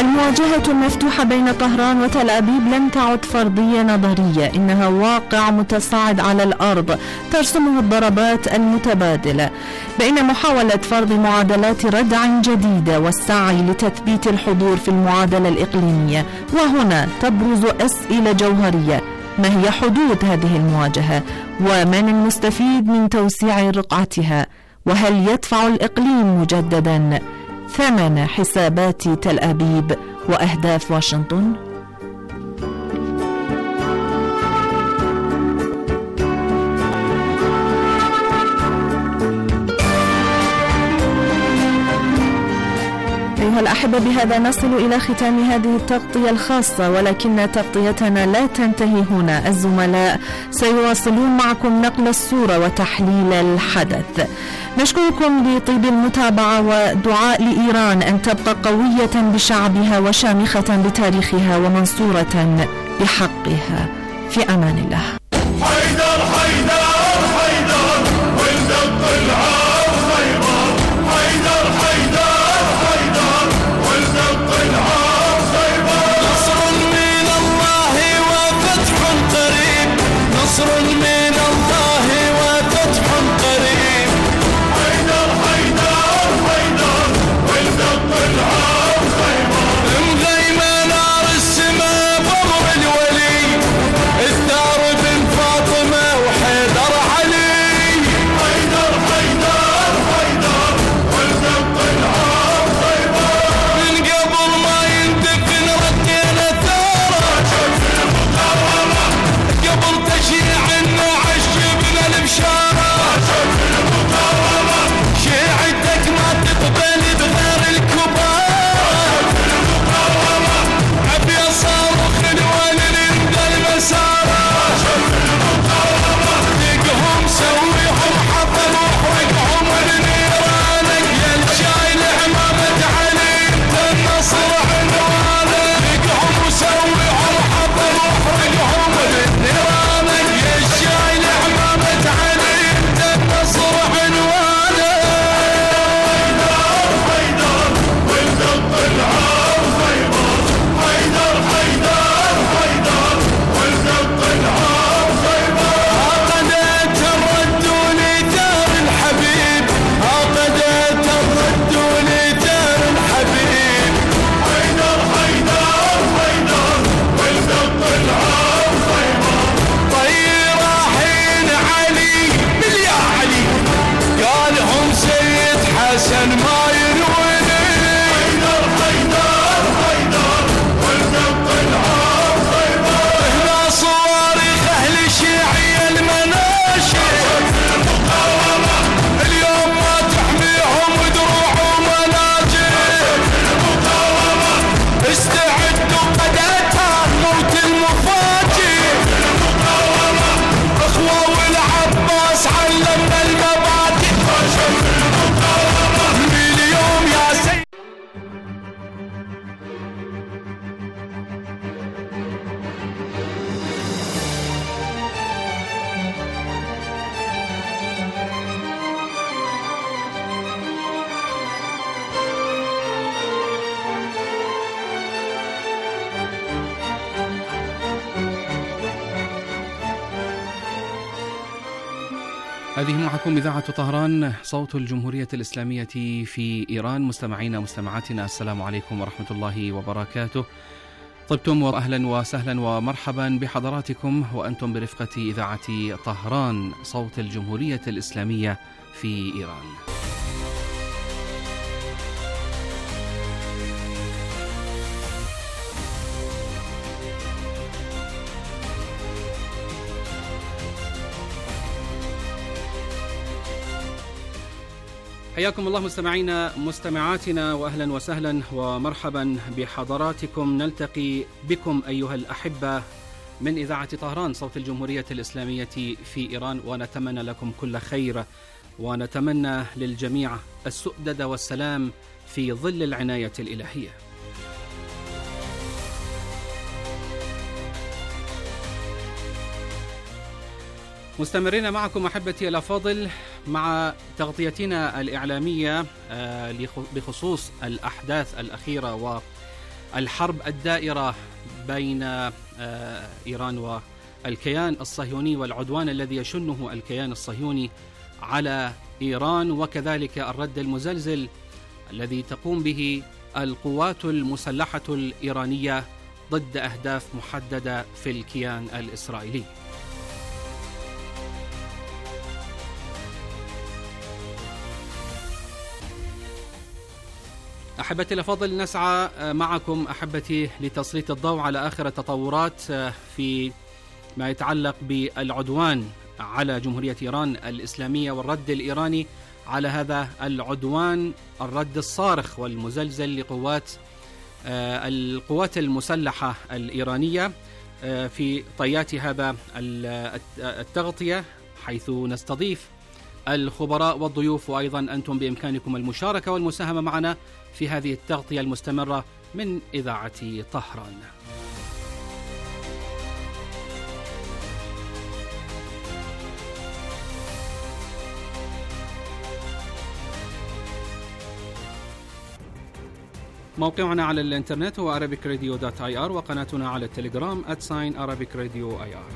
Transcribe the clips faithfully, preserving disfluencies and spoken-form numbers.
المواجهة المفتوحة بين طهران وتل أبيب لم تعد فرضية نظرية، إنها واقع متصاعد على الأرض ترسمه الضربات المتبادلة، بين محاولة فرض معادلات ردع جديدة والسعي لتثبيت الحضور في المعادلة الإقليمية. وهنا تبرز أسئلة جوهرية: ما هي حدود هذه المواجهة؟ ومن المستفيد من توسيع رقعتها؟ وهل يدفع الإقليم مجددا ثمن حسابات تل أبيب وأهداف واشنطن؟ أيها الأحبة، بهذا نصل إلى ختام هذه التغطية الخاصة، ولكن تغطيتنا لا تنتهي هنا. الزملاء سيواصلون معكم نقل الصورة وتحليل الحدث. نشكركم لطيب المتابعة ودعاء لإيران أن تبقى قوية بشعبها وشامخة بتاريخها ومنصورة بحقها. في أمان الله. حيدر حيدر حيدر ولد الطلعة وخيبر، حيدر حيدر حيدر ولد الطلعة وخيبر. نصر من الله وفتح قريب، نصر من الله وفتح قريب. حيدر حيدر حيدر ولد الطلعة وخيبر. مغيمة نار السماء بأمر الولي، الدار بن فاطمة وحيدر علي. حيدر حيدر حيدر ولد الطلعة وخيبر. من قبل ما يندفن ردينا ثارة، شوف المقاومة قبل تشيع النعش جبنا البشارة. شوف المقاومة شيعتك ما تقبل بغير الكبار. شوف المقاومة عبي صاروخ الولد عند المسارة. شوف المقاومة دقهم سويهم حطم وحرقهم لنيرانك، يا الشايل عمامة علي انت النصر عنوانك. دقهم وسويهم حطم وحرقهم لنيرانك، يا الشايل عمامة علي انت النصر عنوانك. حيدر حيدر ولد الطلعة وخيبر، حيدر حيدر حيدر ولد الطلعة وخيبر. عقدت الرد لدار الحبيب، عقدت الرد لدار الحبيب. حيدر حيدر حيدر ولد الطلعة وخيبر. طيرة حين علي باليا علي، قالهم سيد حسن ما ينوني. حيدر حيدر حيدر ولد الطلعة وخيبر. هنا صواريخ أهل الشيعية المناشد، المقاومة اليوم ما تحميهم دروع ومناجد. المقاومة استعدوا قدتها موت المفاجئ. المقاومة أخوة والعباس علمنا المبادئ. شوف المقاومة اليوم يا سيد. هذه معكم إذاعة طهران صوت الجمهورية الإسلامية في إيران. مستمعينا مستمعاتنا، السلام عليكم ورحمة الله وبركاته. طبتم وأهلا وسهلا ومرحبا بحضراتكم وأنتم برفقة إذاعة طهران صوت الجمهورية الإسلامية في إيران. حياكم الله مستمعينا مستمعاتنا وأهلا وسهلا ومرحبا بحضراتكم. نلتقي بكم أيها الأحبة من إذاعة طهران صوت الجمهورية الإسلامية في إيران، ونتمنى لكم كل خير، ونتمنى للجميع السؤدد والسلام في ظل العناية الإلهية. مستمرين معكم أحبتي الأفاضل مع تغطيتنا الإعلامية بخصوص الأحداث الأخيرة الحرب الدائرة بين إيران والكيان الصهيوني والعدوان الذي يشنه الكيان الصهيوني على إيران، وكذلك الرد المزلزل الذي تقوم به القوات المسلحة الإيرانية ضد أهداف محددة في الكيان الإسرائيلي. أحبتي الأفاضل، نسعى معكم أحبتي لتسليط الضوء على آخر التطورات في ما يتعلق بالعدوان على جمهورية إيران الإسلامية والرد الإيراني على هذا العدوان، الرد الصارخ والمزلزل لقوات القوات المسلحة الإيرانية في طيات هذا التغطية، حيث نستضيف الخبراء والضيوف، وأيضا أنتم بإمكانكم المشاركة والمساهمة معنا في هذه التغطية المستمرة من إذاعة طهران. موقعنا على الانترنت هو arabic radio dot i r، وقناتنا على التليجرام at sign arabic radio i r.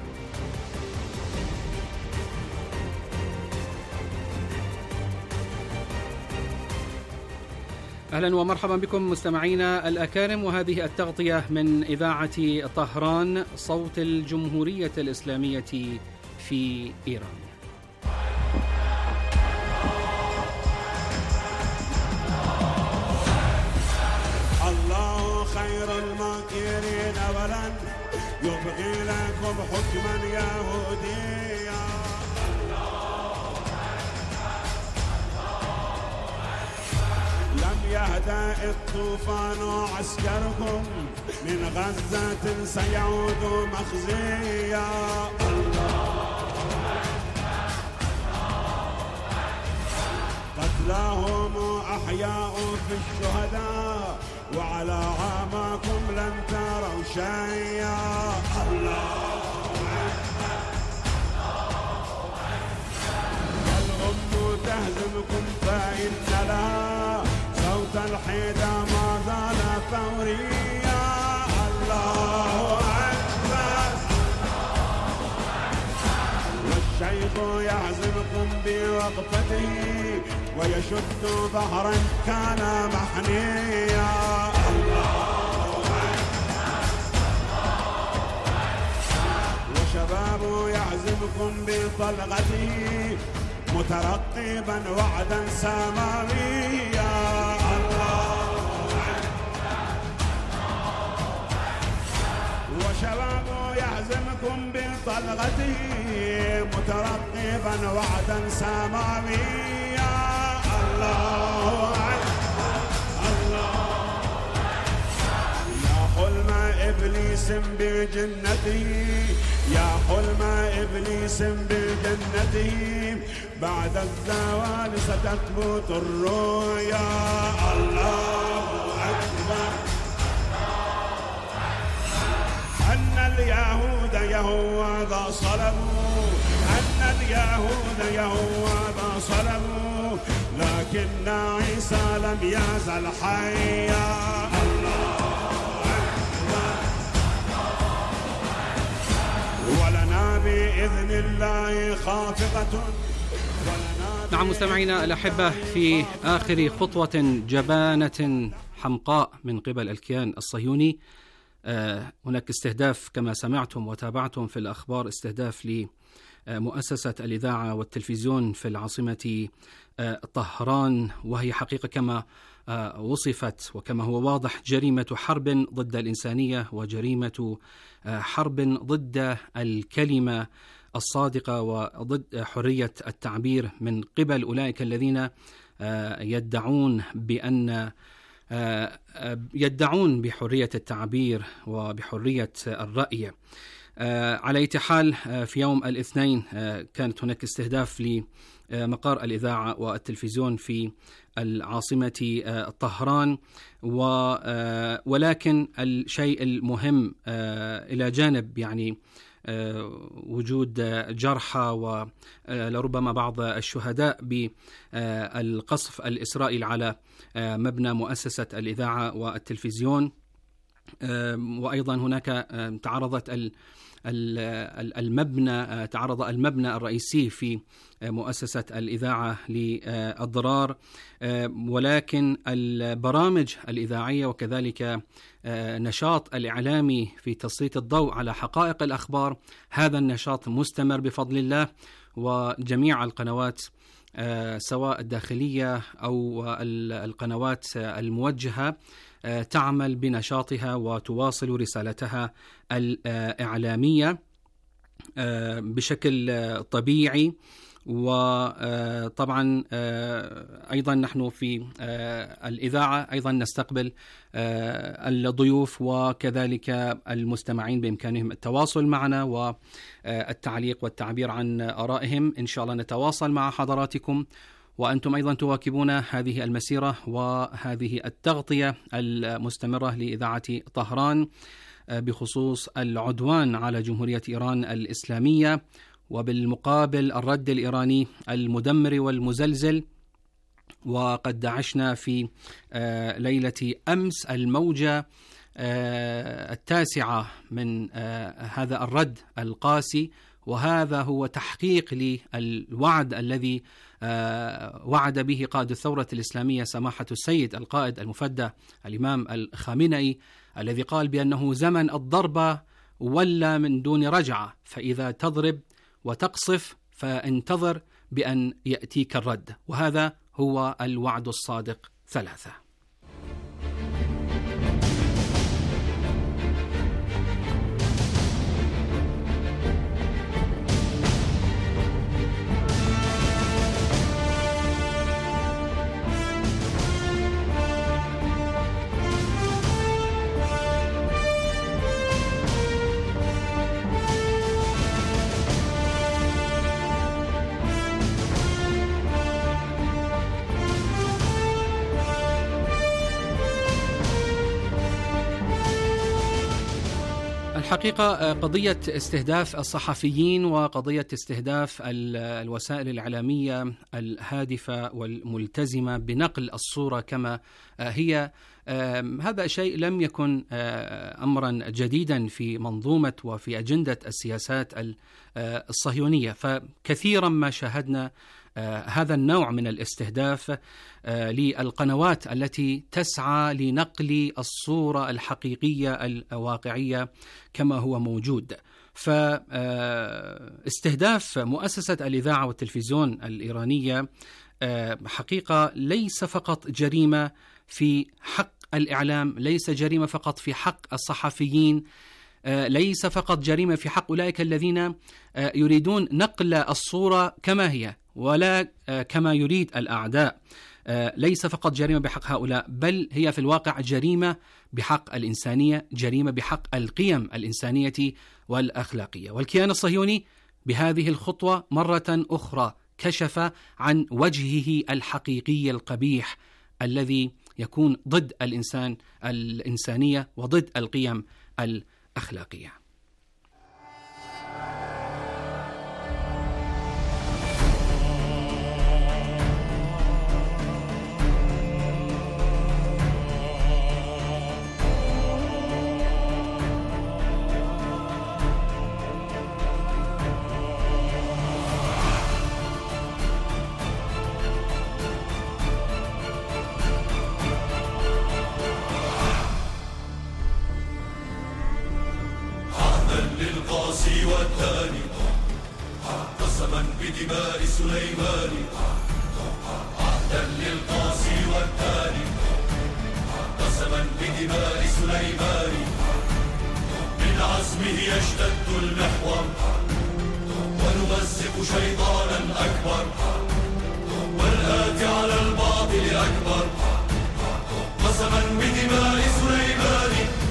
أهلا ومرحبا بكم مستمعينا الأكارم، وهذه التغطية من إذاعة طهران صوت الجمهورية الإسلامية في إيران. الله خير الماكرين ولن يبغي لكم حكما يهوديا. لم يهدأ الطوفان عسكركم من غزة سيعود مخزيا. قتلاهم أحياء في الشهداء وعلى عاماكم لن تروا شيئا. الله الأم تهزمكم فإن لها صوت الحيدة ما زال ثوريا. الله أكبر. والشيخ يعزمكم بوقفته ويشد ظهرا كان محنيا. الله وشباب يعزمكم بطلقته مترقبا وعدا سماويا. الله وشباب يعزمكم بطلقته مترقبا وعدا سماويا. الله الله يا حلم إبليس بجنته، يا حلم إبليس بجنته، بعد الزوال ستثبت الرؤيا. الله أكبر. أن اليهود يهوذا صلبوا، أن اليهود يهوذا صلبوا، لكن عيسى لم يزل حيا. الله أكبر. ولنا بإذن الله خافقة. نعم مستمعينا الأحبة، في آخر خطوة جبانة حمقاء من قبل الكيان الصهيوني، هناك استهداف كما سمعتم وتابعتم في الأخبار، استهداف لمؤسسة الإذاعة والتلفزيون في العاصمة طهران، وهي حقيقة كما وصفت وكما هو واضح جريمة حرب ضد الإنسانية وجريمة حرب ضد الكلمة الصادقة وضد حرية التعبير من قبل أولئك الذين يدعون بأن يدعون بحرية التعبير وبحرية الرأي. على أي حال، في يوم الاثنين كانت هناك استهداف لمقر الإذاعة والتلفزيون في العاصمة طهران، ولكن الشيء المهم إلى جانب يعني وجود جرحى ولربما بعض الشهداء بالقصف الإسرائيلي على مبنى مؤسسة الإذاعة والتلفزيون، وأيضا هناك تعرضت المبنى تعرض المبنى الرئيسي في مؤسسة الإذاعة للضرار، ولكن البرامج الإذاعية وكذلك نشاط الإعلامي في تسليط الضوء على حقائق الأخبار، هذا النشاط مستمر بفضل الله، وجميع القنوات سواء الداخلية أو القنوات الموجهة تعمل بنشاطها وتواصل رسالتها الإعلامية بشكل طبيعي. وطبعا أيضا نحن في الإذاعة أيضا نستقبل الضيوف وكذلك المستمعين بإمكانهم التواصل معنا والتعليق والتعبير عن آرائهم. إن شاء الله نتواصل مع حضراتكم، وأنتم أيضا تواكبون هذه المسيرة وهذه التغطية المستمرة لإذاعة طهران بخصوص العدوان على جمهورية إيران الإسلامية، وبالمقابل الرد الإيراني المدمر والمزلزل. وقد دعشنا في ليلة أمس الموجة التاسعة من هذا الرد القاسي، وهذا هو تحقيق للوعد الذي وعد به قائد الثورة الإسلامية سماحة السيد القائد المفدى الإمام الخامنئي، الذي قال بأنه زمن الضربة ولا من دون رجعة، فإذا تضرب وتقصف فانتظر بأن يأتيك الرد، وهذا هو الوعد الصادق ثلاثة. الحقيقة قضية استهداف الصحفيين وقضية استهداف الوسائل الإعلامية الهادفة والملتزمة بنقل الصورة كما هي، هذا شيء لم يكن أمرا جديدا في منظومة وفي أجندة السياسات الصهيونية، فكثيرا ما شاهدنا هذا النوع من الاستهداف للقنوات التي تسعى لنقل الصورة الحقيقية الواقعية كما هو موجود. فاستهداف مؤسسة الإذاعة والتلفزيون الإيرانية حقيقة ليس فقط جريمة في حق الإعلام، ليس جريمة فقط في حق الصحفيين، ليس فقط جريمة في حق أولئك الذين يريدون نقل الصورة كما هي ولا كما يريد الأعداء، ليس فقط جريمة بحق هؤلاء، بل هي في الواقع جريمة بحق الإنسانية، جريمة بحق القيم الإنسانية والأخلاقية. والكيان الصهيوني بهذه الخطوة مرة أخرى كشف عن وجهه الحقيقي القبيح الذي يكون ضد الإنسان الإنسانية وضد القيم الأخلاقية. والثاني قسما بدماء سليمان، عهدا للقاسي والثاني قسما بدماء سليمان، من عزمه يشتد المحور ونمزق شيطانا أكبر، والآتي على الباطل أكبر، قسما بدماء سليمان.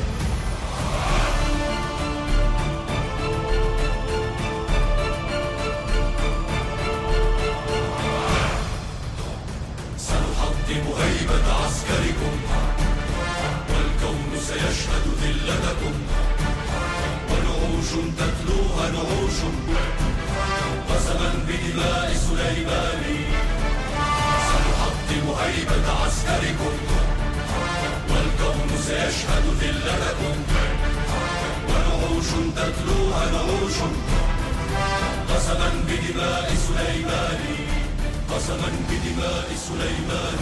هيبة عسكركم والكون سيشهد ذلتكم، ونعوش تتلوها نعوش قسما بدماء سليمان. سنحطم هيبة عسكركم والكون سيشهد ذلتكم ونعوش تتلوها نعوش قسما بدماء سليمان قسما بدماء سليمان.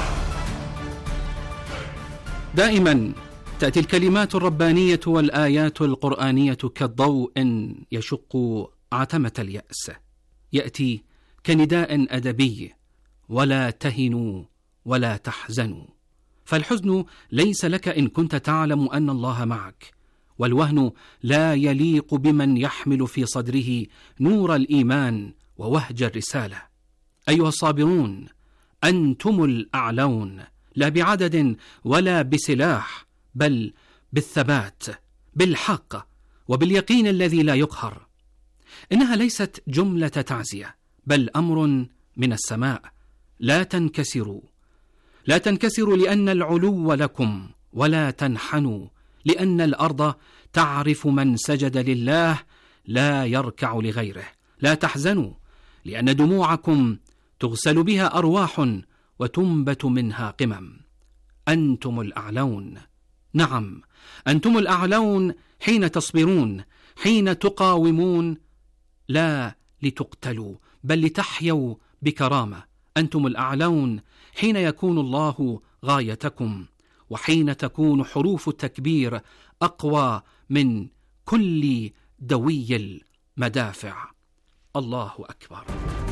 دائما تأتي الكلمات الربانية والآيات القرآنية كالضوء يشق عتمة اليأس، يأتي كنداء أدبي: ولا تهنوا ولا تحزنوا. فالحزن ليس لك إن كنت تعلم أن الله معك، والوهن لا يليق بمن يحمل في صدره نور الإيمان ووهج الرسالة. أيها الصابرون، أنتم الأعلون، لا بعدد ولا بسلاح، بل بالثبات، بالحق، وباليقين الذي لا يقهر. إنها ليست جملة تعزية، بل أمر من السماء. لا تنكسروا، لا تنكسروا لأن العلو لكم، ولا تنحنوا لأن الأرض تعرف من سجد لله لا يركع لغيره. لا تحزنوا لأن دموعكم تغسل بها أرواح وتنبت منها قمم. أنتم الأعلون، نعم أنتم الأعلون حين تصبرون، حين تقاومون، لا لتقتلوا بل لتحيوا بكرامة. أنتم الأعلون حين يكون الله غايتكم، وحين تكون حروف التكبير أقوى من كل دوي المدافع. الله أكبر.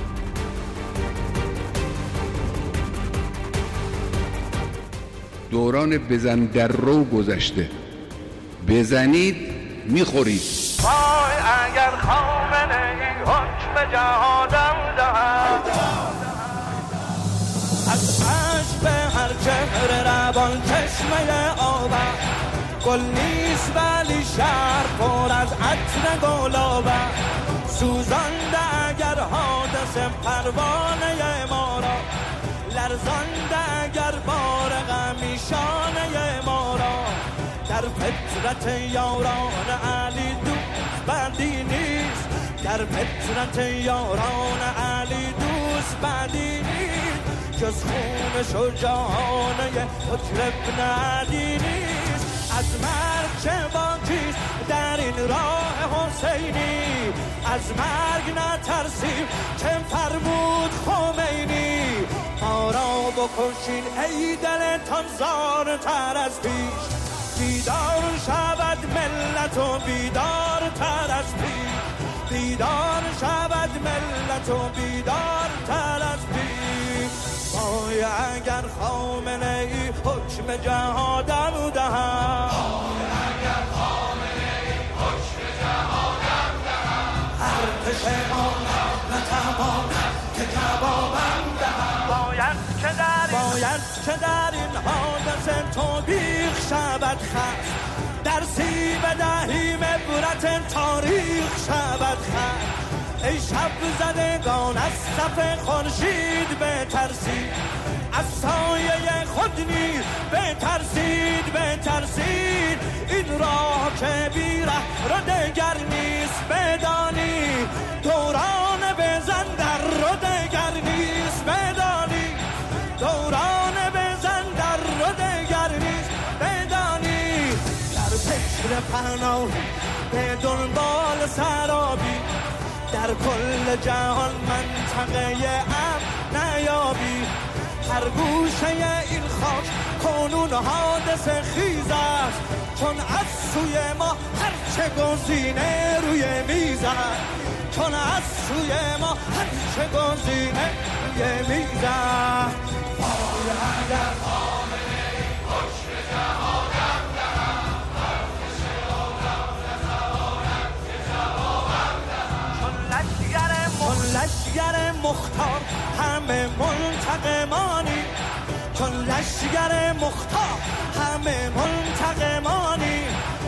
دوران بزن در رو گذشته، بزنید میخورید. وای اگر خامنه ای حکم جهادم دهد، از عشق هر چهره روان چشمه آبم، گل نیست ولی شهر پر از عطر گلابم، سوزانده اگر حادثه پروانه ما را، لرزانده اگر بار غمی شانه ما را، در فطرت یاران علی دوست بندی نیست، در فطرت یاران علی دوست بندی نیست، جز خون شجاعانه حجر ابن علی نیست. از مرگ چه باکیست در این راه حسینی، از مرگ نترسیم چه فرمود خمینی، ما را بکشین ای دلتان زارتر از پیش، بیدار شود ملت و بیدار تر از پیش، بیدار شود ملت و بیدار تر از پیش. وای اگر خامنه ای حکم جهادم دهد، وای اگر خامنه ای حکم جهادم دهد، ارتش ما نتواند که جوابم دهد، باید که در باید که در این حادثه توبیخ شود خست، درسی بدهیم عبرت تاریخ شود خست. ای شب زدگان از صف خورشید بترسید، از سایه خود نیز بترسید بترسید، این راه که بیره را دگر نیست بدانی، دوران بزن در را دگر نیست بدانی، دوران بزن در را دگر نیست بدانی، در فکر پناهی به دنبال سرابی، در کل جهان منطقه امن نیابی، هر گوشه این خاک کنون حادثه خیز است، چون از سوی ما هر چه گزینه روی میز است، چون از سوی ما هر چه گزینه روی میز است. وای اگر خامنه ای حکم جهادم دهد، ارتش آدم نتواند که جوابم دهد، چون لشگر چون لشگر مختار همه منتقمانی، چون لشگر مختار همه منتقمانی،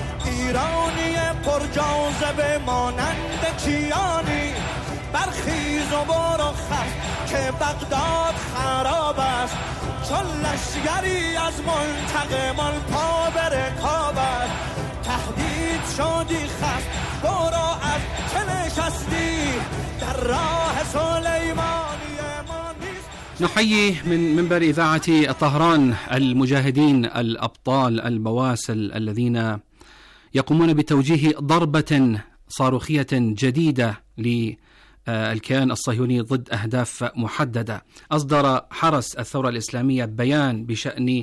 ایرانی پر جاذبه مانند کیانی، برخیز و برو خست که بغداد خراب است، چون لشگری از منتقمان پا به رکاب است، تهدید شدی خست برو از چه نشستی، در راه سلیمانی ما نیست نحيي من منبر إذاعة طهران المجاهدين الأبطال البواسل الذين يقومون بتوجيه ضربة صاروخية جديدة للكيان الصهيوني ضد أهداف محددة. أصدر حرس الثورة الإسلامية بيان بشأن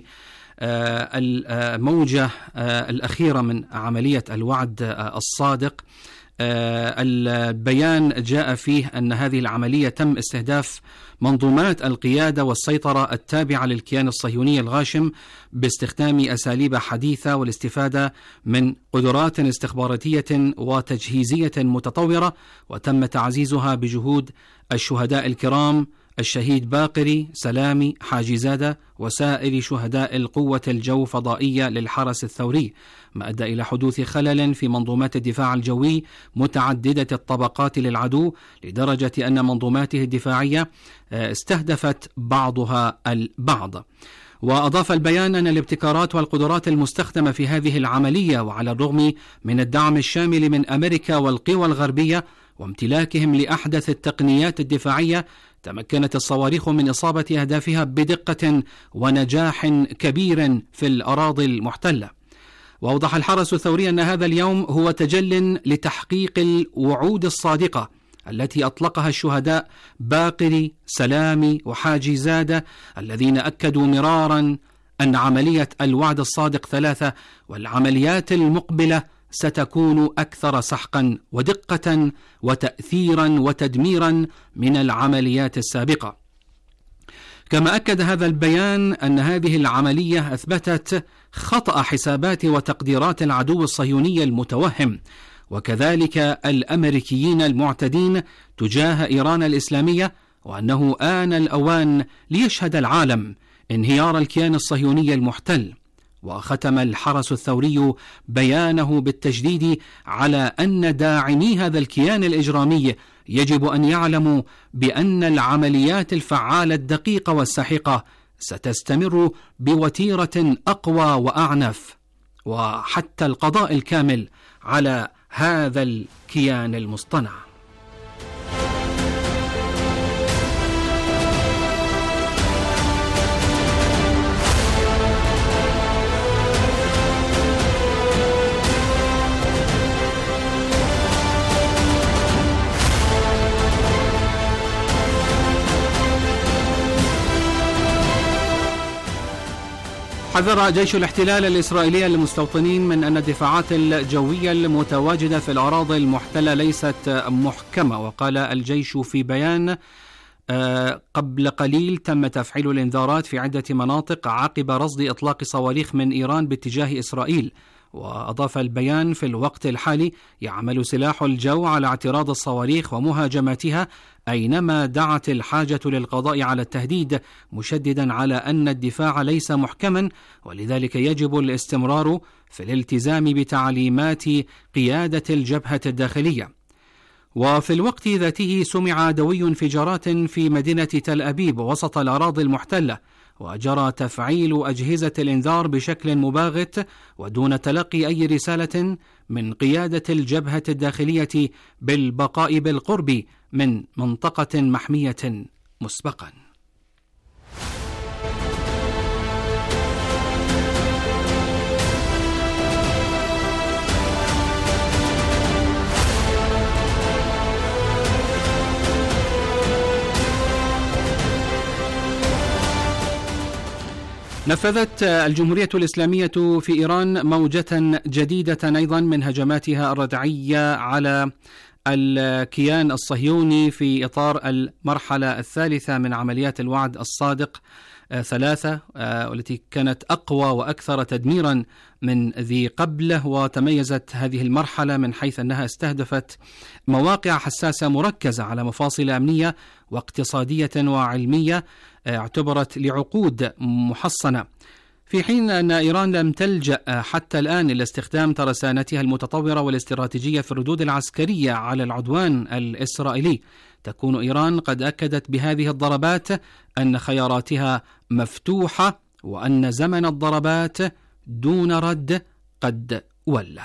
الموجة الأخيرة من عملية الوعد الصادق. البيان جاء فيه أن هذه العملية تم استهداف منظومات القيادة والسيطرة التابعة للكيان الصهيوني الغاشم باستخدام أساليب حديثة والاستفادة من قدرات استخباراتية وتجهيزية متطورة، وتم تعزيزها بجهود الشهداء الكرام الشهيد باقري، سلامي، حاجي زادة وسائر شهداء القوة الجو فضائية للحرس الثوري، ما أدى إلى حدوث خلل في منظومات الدفاع الجوي متعددة الطبقات للعدو لدرجة أن منظوماته الدفاعية استهدفت بعضها البعض. وأضاف البيان أن الابتكارات والقدرات المستخدمة في هذه العملية، وعلى الرغم من الدعم الشامل من أمريكا والقوى الغربية وامتلاكهم لأحدث التقنيات الدفاعية، تمكنت الصواريخ من إصابة أهدافها بدقة ونجاح كبير في الأراضي المحتلة. وأوضح الحرس الثوري أن هذا اليوم هو تجل لتحقيق الوعود الصادقة التي أطلقها الشهداء باقري، سلامي وحاجي زادة، الذين أكدوا مرارا أن عملية الوعد الصادق ثلاثة والعمليات المقبلة ستكون أكثر سحقا ودقة وتأثيرا وتدميرا من العمليات السابقة. كما أكد هذا البيان أن هذه العملية أثبتت خطأ حسابات وتقديرات العدو الصهيوني المتوهم، وكذلك الأمريكيين المعتدين تجاه إيران الإسلامية، وأنه آن الأوان ليشهد العالم انهيار الكيان الصهيوني المحتل. وختم الحرس الثوري بيانه بالتشديد على أن داعمي هذا الكيان الإجرامي يجب أن يعلموا بأن العمليات الفعالة الدقيقة والسحيقة ستستمر بوتيرة أقوى وأعنف، وحتى القضاء الكامل على هذا الكيان المصطنع. حذر جيش الاحتلال الإسرائيلي المستوطنين من أن الدفاعات الجوية المتواجدة في الأراضي المحتلة ليست محكمة. وقال الجيش في بيان: قبل قليل تم تفعيل الإنذارات في عدة مناطق عقب رصد إطلاق صواريخ من إيران باتجاه إسرائيل. وأضاف البيان: في الوقت الحالي يعمل سلاح الجو على اعتراض الصواريخ ومهاجمتها أينما دعت الحاجة للقضاء على التهديد، مشددا على أن الدفاع ليس محكما، ولذلك يجب الاستمرار في الالتزام بتعليمات قيادة الجبهة الداخلية. وفي الوقت ذاته سمع دوي انفجارات في مدينة تل أبيب وسط الأراضي المحتلة، وجرى تفعيل أجهزة الإنذار بشكل مباغت ودون تلقي أي رسالة من قيادة الجبهة الداخلية بالبقاء بالقرب من منطقة محمية مسبقا. نفذت الجمهورية الإسلامية في إيران موجة جديدة أيضا من هجماتها الردعية على الكيان الصهيوني في إطار المرحلة الثالثة من عمليات الوعد الصادق ثلاثة، والتي كانت أقوى وأكثر تدميرا من ذي قبله. وتميزت هذه المرحلة من حيث أنها استهدفت مواقع حساسة مركزة على مفاصل أمنية واقتصادية وعلمية اعتبرت لعقود محصنة، في حين أن إيران لم تلجأ حتى الآن إلى استخدام ترسانتها المتطورة والاستراتيجية في الردود العسكرية على العدوان الإسرائيلي. تكون إيران قد أكدت بهذه الضربات أن خياراتها مفتوحة، وأن زمن الضربات دون رد قد ولى.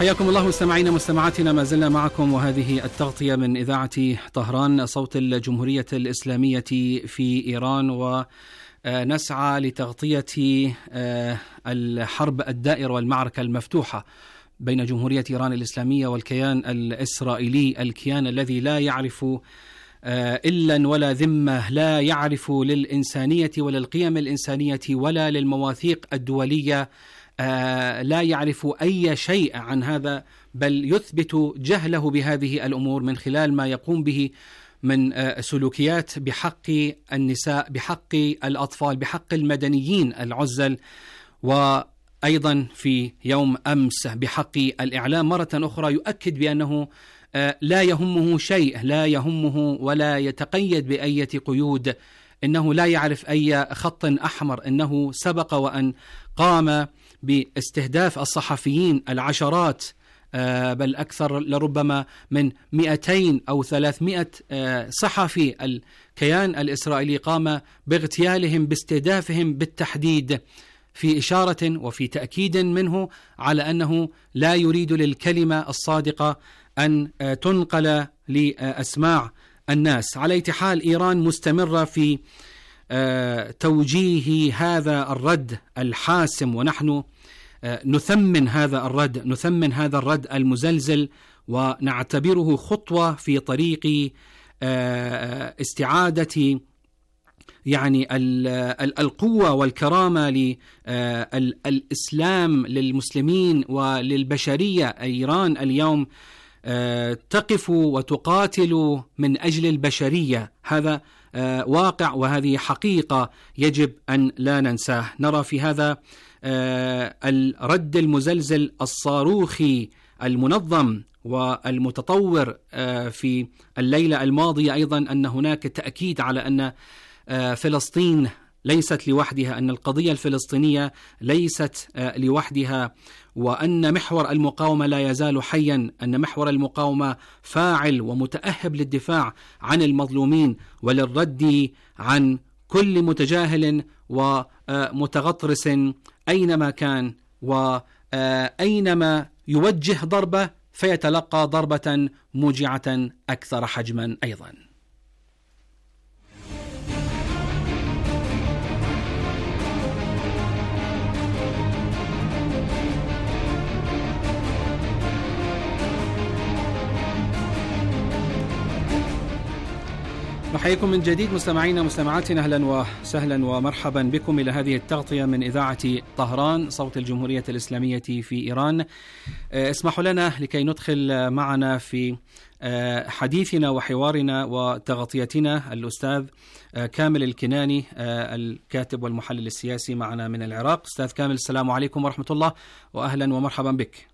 حياكم الله مستمعينا مستمعاتنا، ما زلنا معكم وهذه التغطية من إذاعة طهران صوت الجمهورية الإسلامية في إيران، ونسعى لتغطية الحرب الدائرة والمعركة المفتوحة بين جمهورية إيران الإسلامية والكيان الإسرائيلي، الكيان الذي لا يعرف إلا ولا ذمة، لا يعرف للإنسانية ولا القيم الإنسانية ولا للمواثيق الدولية، لا يعرف أي شيء عن هذا، بل يثبت جهله بهذه الأمور من خلال ما يقوم به من سلوكيات بحق النساء، بحق الأطفال، بحق المدنيين العزل، وأيضا في يوم أمس بحق الإعلام مرة أخرى يؤكد بأنه لا يهمه شيء، لا يهمه ولا يتقيد بأية قيود، إنه لا يعرف أي خط أحمر، إنه سبق وأن قام باستهداف الصحفيين العشرات بل أكثر لربما من مئتين أو ثلاثمائة صحفي. الكيان الإسرائيلي قام باغتيالهم، باستهدافهم بالتحديد، في إشارة وفي تأكيد منه على أنه لا يريد للكلمة الصادقة أن تنقل لأسماع الناس. على أي حال إيران مستمرة في توجيه هذا الرد الحاسم، ونحن نثمن هذا الرد، نثمن هذا الرد المزلزل، ونعتبره خطوة في طريق استعادة يعني القوة والكرامة للإسلام للمسلمين وللبشرية. إيران اليوم تقف وتقاتل من أجل البشرية، هذا واقع وهذه حقيقة يجب أن لا ننساه. نرى في هذا الرد المزلزل الصاروخي المنظم والمتطور في الليلة الماضية أيضا أن هناك تأكيد على أن فلسطين ليست لوحدها، أن القضية الفلسطينية ليست لوحدها، وأن محور المقاومة لا يزال حيا، أن محور المقاومة فاعل ومتأهب للدفاع عن المظلومين وللرد عن كل متجاهل ومتغطرس أينما كان، وأينما يوجه ضربة فيتلقى ضربة موجعة أكثر حجما أيضا. نحييكم من جديد مستمعينا مستمعاتنا، أهلا وسهلا ومرحبا بكم إلى هذه التغطية من إذاعة طهران صوت الجمهورية الإسلامية في إيران. اسمحوا لنا لكي ندخل معنا في حديثنا وحوارنا وتغطيتنا الأستاذ كامل الكناني، الكاتب والمحلل السياسي معنا من العراق. أستاذ كامل، السلام عليكم ورحمة الله وأهلا ومرحبا بك.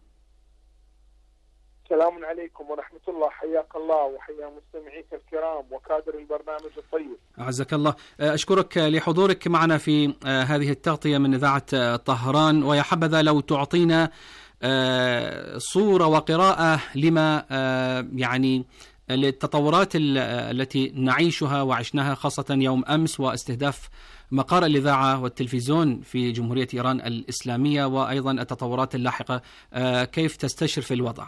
السلام عليكم ورحمة الله، حياك الله وحيا مستمعيك الكرام وكادر البرنامج الطيب. أعزك الله، أشكرك لحضورك معنا في هذه التغطية من إذاعة طهران، ويا حبذا لو تعطينا صورة وقراءة لما يعني للتطورات التي نعيشها وعشناها خاصة يوم أمس واستهداف مقر الإذاعة والتلفزيون في جمهورية إيران الإسلامية، وأيضا التطورات اللاحقة، كيف تستشرف الوضع؟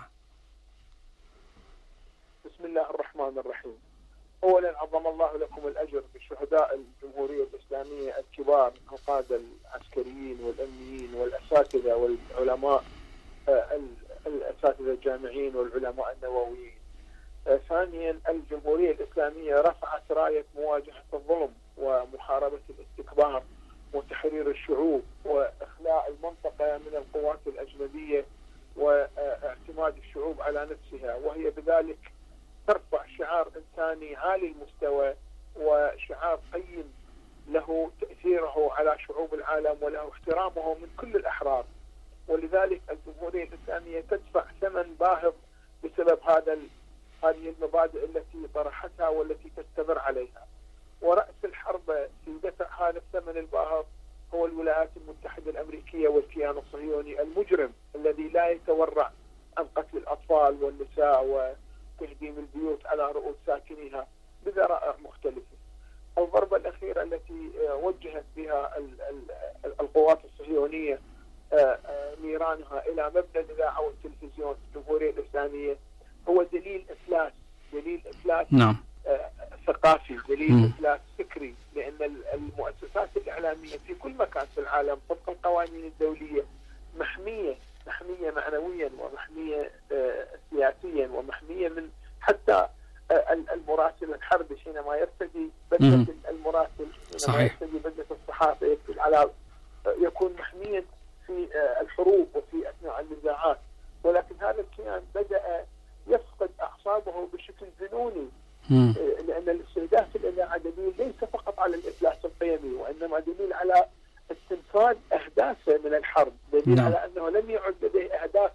بسم الله الرحمن الرحيم. أولا عظم الله لكم الأجر بشهداء الجمهورية الإسلامية الكبار، القادة العسكريين والأمنيين والأساتذة والعلماء، الأساتذة الجامعيين والعلماء النوويين. ثانيا الجمهورية الإسلامية رفعت راية مواجهة الظلم ومحاربة الاستكبار وتحرير الشعوب وإخلاء المنطقة من القوات الأجنبية واعتماد الشعوب على نفسها، وهي بذلك ترفع شعار إنساني عالي المستوى وشعار قيم له تأثيره على شعوب العالم وله احترامه من كل الأحرار. ولذلك الجمهورية الإسلامية تدفع ثمن باهظ بسبب هذا هذه المبادئ التي طرحتها والتي تستمر عليها. ورأس الحرب في دفع هذا الثمن الباهظ هو الولايات المتحدة الأمريكية والكيان الصهيوني المجرم الذي لا يتورع عن قتل الأطفال والنساء وتهديم البيوت على رؤوس ساكنيها بذرائع مختلفة. الضربة الأخيرة التي وجهت بها القوات الصهيونية نيرانها إلى مبنى الإذاعة والتلفزيون في الجمهورية الإسلامية هو دليل إفلاس، دليل إفلاس نعم. ثقافي، دليل م. إفلاس فكري، لأن المؤسسات الإعلامية في كل مكان في العالم طبق القوانين الدولية محمية، محمية معنويا ومحمية سياسيا ومحمية من حتى المراسل الحربي حينما يرتدي بدلة المراسل، حينما يرتدي بدلة الصحافة يكتب على يكون محميا في الحروب وفي أثناء النزاعات. ولكن هذا الكيان بدأ يفقد أعصابه بشكل جنوني، لأن الاستهداف الإذاعة دليل ليس فقط على الإفلاس القيمي، وإنما دليل على استنفاذ أهدافه من الحرب، دليل نعم. على أنه لم يعد لديه أهداف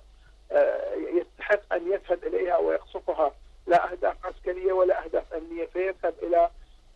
يستحق أن يذهب إليها ويقصفها، لا أهداف عسكرية ولا أهداف أمنية، فيذهب إلى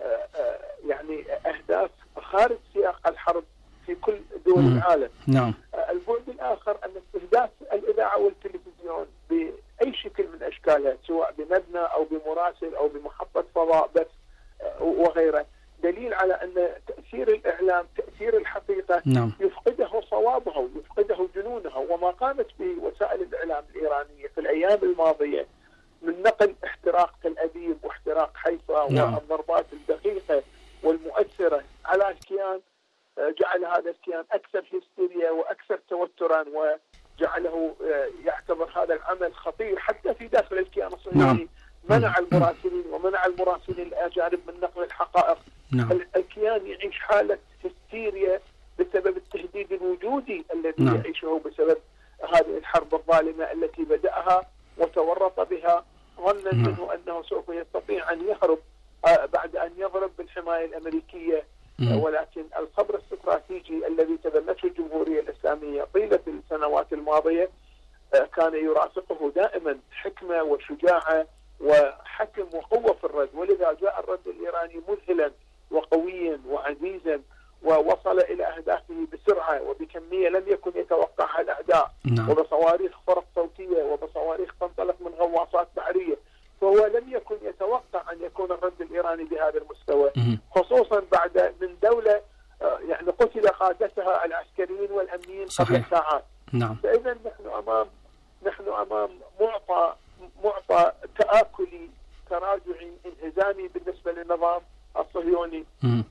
يعني أهداف خارج سياق الحرب في كل دول م. العالم. نعم. البعد الآخر أن استهداف الإذاعة والتلفزيون بأي شكل من أشكالها، سواء بمبنى أو بمراسل أو بمحطة فضاء بس وغيره، دليل على أن تأثير الإعلام، تأثير الحقيقة نعم. يفقده صوابه، يفقده جنونه. وما قامت به وسائل الإعلام الإيرانية في الأيام الماضية من نقل احتراق تل أبيب واحتراق حيفا نعم. والضربات الدقيقة والمؤثرة على الكيان، جعل هذا الكيان أكثر هستيريا وأكثر توترا، وجعله يعتبر هذا العمل خطير حتى في داخل الكيان الصهيوني. نعم. منع المراسلين ومنع المراسلين الأجانب من نقل الحقائق. نعم. الكيان يعيش حالة هستيريا بسبب التهديد الوجودي الذي نعم. يعيشه بسبب هذه الحرب الظالمة التي بدأها وتورط بها ظنا نعم. منه أنه سوف يستطيع أن يهرب بعد أن يضرب بالحماية الأمريكية. ولكن الصبر الاستراتيجي الذي تبنته الجمهورية الإسلامية طيلة السنوات الماضية كان يرافقه دائما حكمة وشجاعة وحكم وقوة في الرد، ولذا جاء الرد الإيراني مذهلا وقويا وعزيزا، ووصل إلى أهدافه بسرعة وبكمية لم يكن يتوقعها الأعداء. نعم. وبصواريخ فرق صوتية وبصواريخ تنطلق من غواصات بحرية، فهو لم يكن يتوقع أن يكون الرد الإيراني بهذا المستوى، خصوصا بعد من دولة يعني قتل قادتها العسكريين والأمنيين قبل ساعات. نعم. فإذا نحن أمام نحن أمام معطى معطى تآكلي تراجعي انهزامي بالنسبة للنظام الصهيوني، م.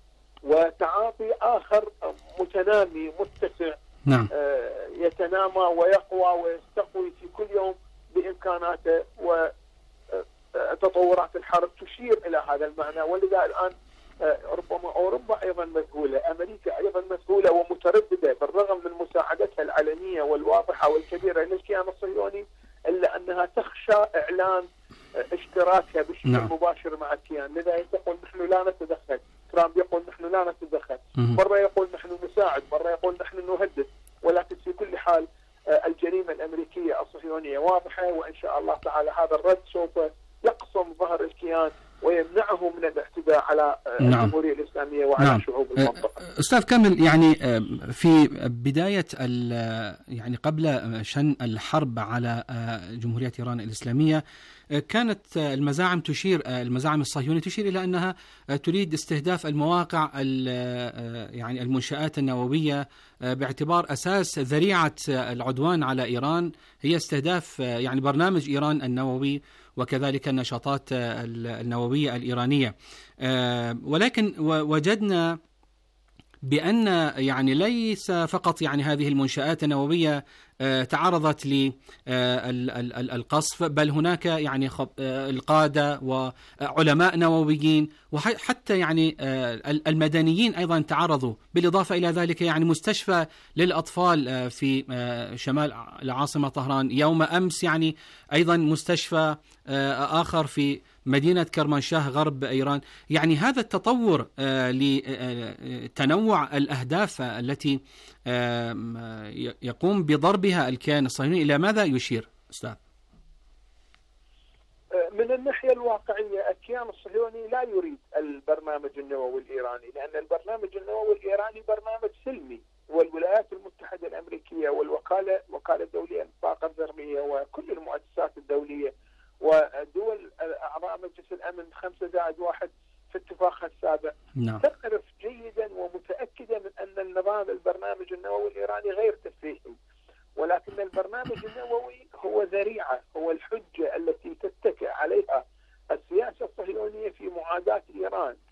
وتعاطي آخر متنامي متسع. نعم. يتنامى ويقوى ويستقوي في كل يوم بإمكاناته، وتطورات الحرب تشير إلى هذا المعنى. ولذا الآن ربما أوروبا أيضا مذهولة، أمريكا أيضا مذهولة ومترددة بالرغم من مساعدتها العلنية والواضحة والكبيرة للكيان الصهيوني، إلا أنها تخشى إعلان اشتراكها بشكل نعم. مباشر مع الكيان. لذا تقول نحن لا نتدخل، ترامب يقول نحن لا نتدخل، مرة يقول نحن نساعد، مرة يقول نحن نهدد. ولكن في كل حال الجريمة الأمريكية الصهيونية واضحة، وإن شاء الله تعالى هذا الرد سوف يقصم ظهر الكيان ويمنعه من الاعتداء على نعم. الجمهورية الإسلامية وعلى نعم. شعوب المنطقة. أستاذ كامل، يعني في بداية يعني قبل شن الحرب على جمهورية إيران الإسلامية كانت المزاعم تشير المزاعم الصهيونية تشير إلى أنها تريد استهداف المواقع يعني المنشآت النووية باعتبار أساس ذريعة العدوان على إيران هي استهداف يعني برنامج إيران النووي وكذلك النشاطات النووية الإيرانية. ولكن وجدنا بأن يعني ليس فقط يعني هذه المنشآت النووية تعرضت للقصف، بل هناك يعني القادة وعلماء نوويين وحتى يعني المدنيين أيضا تعرضوا. بالإضافة إلى ذلك يعني مستشفى للأطفال في شمال العاصمة طهران، يوم أمس يعني أيضا مستشفى آخر في مدينة كرمانشاه غرب إيران. يعني هذا التطور لتنوع الأهداف التي يقوم بضربها الكيان الصهيوني إلى ماذا يشير أستاذ؟ من الناحية الواقعية الكيان الصهيوني لا يريد البرنامج النووي الإيراني، لأن البرنامج النووي الإيراني برنامج سلمي، والولايات المتحدة الأمريكية والوكالة وكالة الدولية للطاقة الذرية وكل المؤسسات الدولية ودول أعضاء مجلس الأمن خمسة زائد واحد في اتفاقها السابق نعم. تعرف جيدا ومتأكدة من أن النظام البرنامج النووي الإيراني غير تفريغ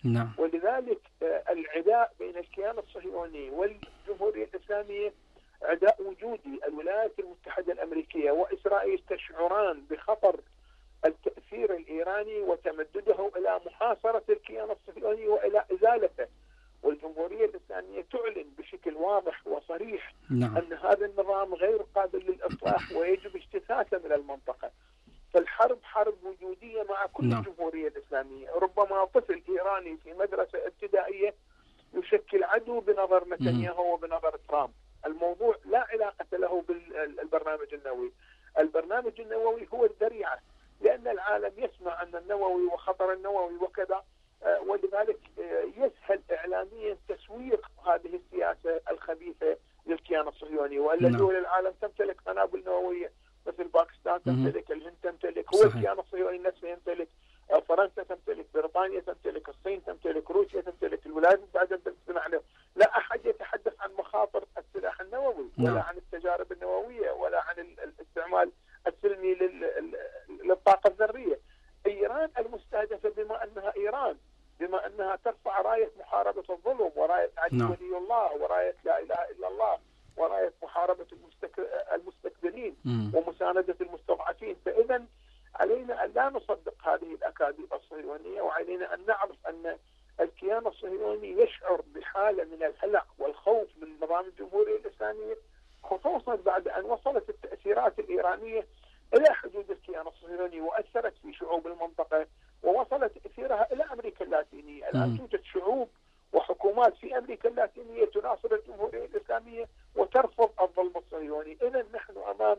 نعم. ولذلك العداء بين الكيان الصهيوني والجمهورية الإسلامية عداء وجودي. الولايات المتحدة الأمريكية وإسرائيل تشعران بخطر التأثير الإيراني وتمدده إلى محاصرة الكيان الصهيوني وإلى إزالته، والجمهورية الإسلامية تعلن بشكل واضح وصريح نعم. أن هذا النظام غير قابل للإصلاح ويجب اجتثاثه من المنطقة. فالحرب حرب وجودية مع كل نعم. الجمهورية الإسلامية. ربما طفل إيراني في مدرسة ابتدائية يشكل عدو بنظر نتنياهو وبنظر ترامب. الموضوع لا علاقة له بالبرنامج النووي. البرنامج النووي هو الذريعة، لأن العالم يسمع أن النووي وخطر النووي وكذا، ولذلك يسهل إعلاميا تسويق هذه السياسة الخبيثة للكيان الصهيوني. وأن نعم. دول العالم تمتلك قنابل نووية، مثل باكستان تمتلك، الهند تمتلك، هو صحيح. الكيان الصهيوني نفسه يمتلك، فرنسا تمتلك، بريطانيا تمتلك، الصين تمتلك، روسيا تمتلك، الولايات المتحدة تمتلك. لا أحد يتحدث عن مخاطر السلاح النووي ولا نعم. عن التجارب النووية ولا عن الاستعمال السلمي للطاقة الذرية. إيران المستهدفة بما أنها إيران، بما أنها ترفع راية محاربة الظلم وراية علي نعم. ولي الله ورراية لا إله إلا الله وراية محاربة المستك... المستكبرين مم. ومساندة المستضعفين. فإذا علينا أن لا نصدق هذه الأكاذيب الصهيونية، وعلينا أن نعرف أن الكيان الصهيوني يشعر بحالة من الهلع والخوف من نظام الجمهورية الإسلامية، خصوصا بعد أن وصلت التأثيرات الإيرانية إلى حدود الكيان الصهيوني وأثرت في شعوب المنطقة، ووصلت تأثيرها إلى أمريكا اللاتينية. الآن توجد شعوب وحكومات في أمريكا اللاتينية تناصر الجمهورية الإسلامية وترفض الظلم الصهيوني. إذا نحن أمام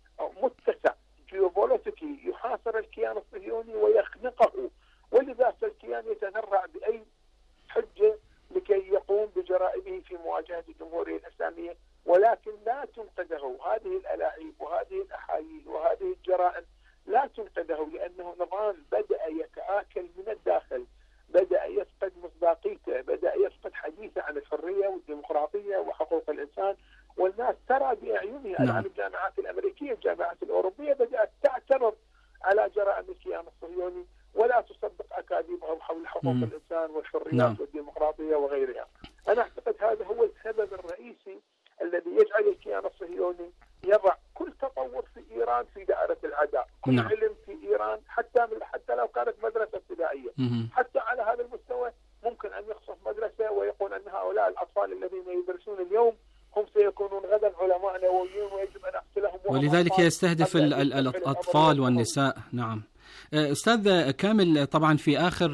متسع جيوبوليتيكي يحاصر الكيان الصهيوني ويخنقه، ولذا الكيان يتذرع بأي حجة لكي يقوم بجرائمه في مواجهة الجمهورية الإسلامية، ولكن لا تنقذه هذه الألاعيب وهذه الأحايل وهذه الجرائم، لا تنقذه، لأنه نظام بدأ يتآكل من الداخل، بدأ يفقد مصداقيته، بدأ يفقد حديثه عن الحرية والديمقراطية وحقوق الإنسان، والناس ترى بأعينها. نعم. الآن الجامعات الأمريكية الجامعات الأوروبية بدأت تعترض على جرائم الكيان الصهيوني ولا تصدق أكاذيبهم حول حقوق مم. الإنسان والحريات نعم. والديمقراطية وغيرها. أنا أعتقد هذا هو السبب الرئيسي الذي يجعل الكيان الصهيوني يضع كل تطور في إيران في دائرة العداء، كل نعم. علم في إيران حتى حتى لو كانت مدرسة ابتدائية، مم. حتى على هذا المستوى ممكن أن يخصف مدرسة ويقول أن هؤلاء الأطفال الذين يدرسون اليوم هم سيكونون غدا علماء نوويين ويجب أن أقتلهم. ولذلك يستهدف ال- ال- الأطفال والنساء. نعم. أستاذ كامل، طبعا في آخر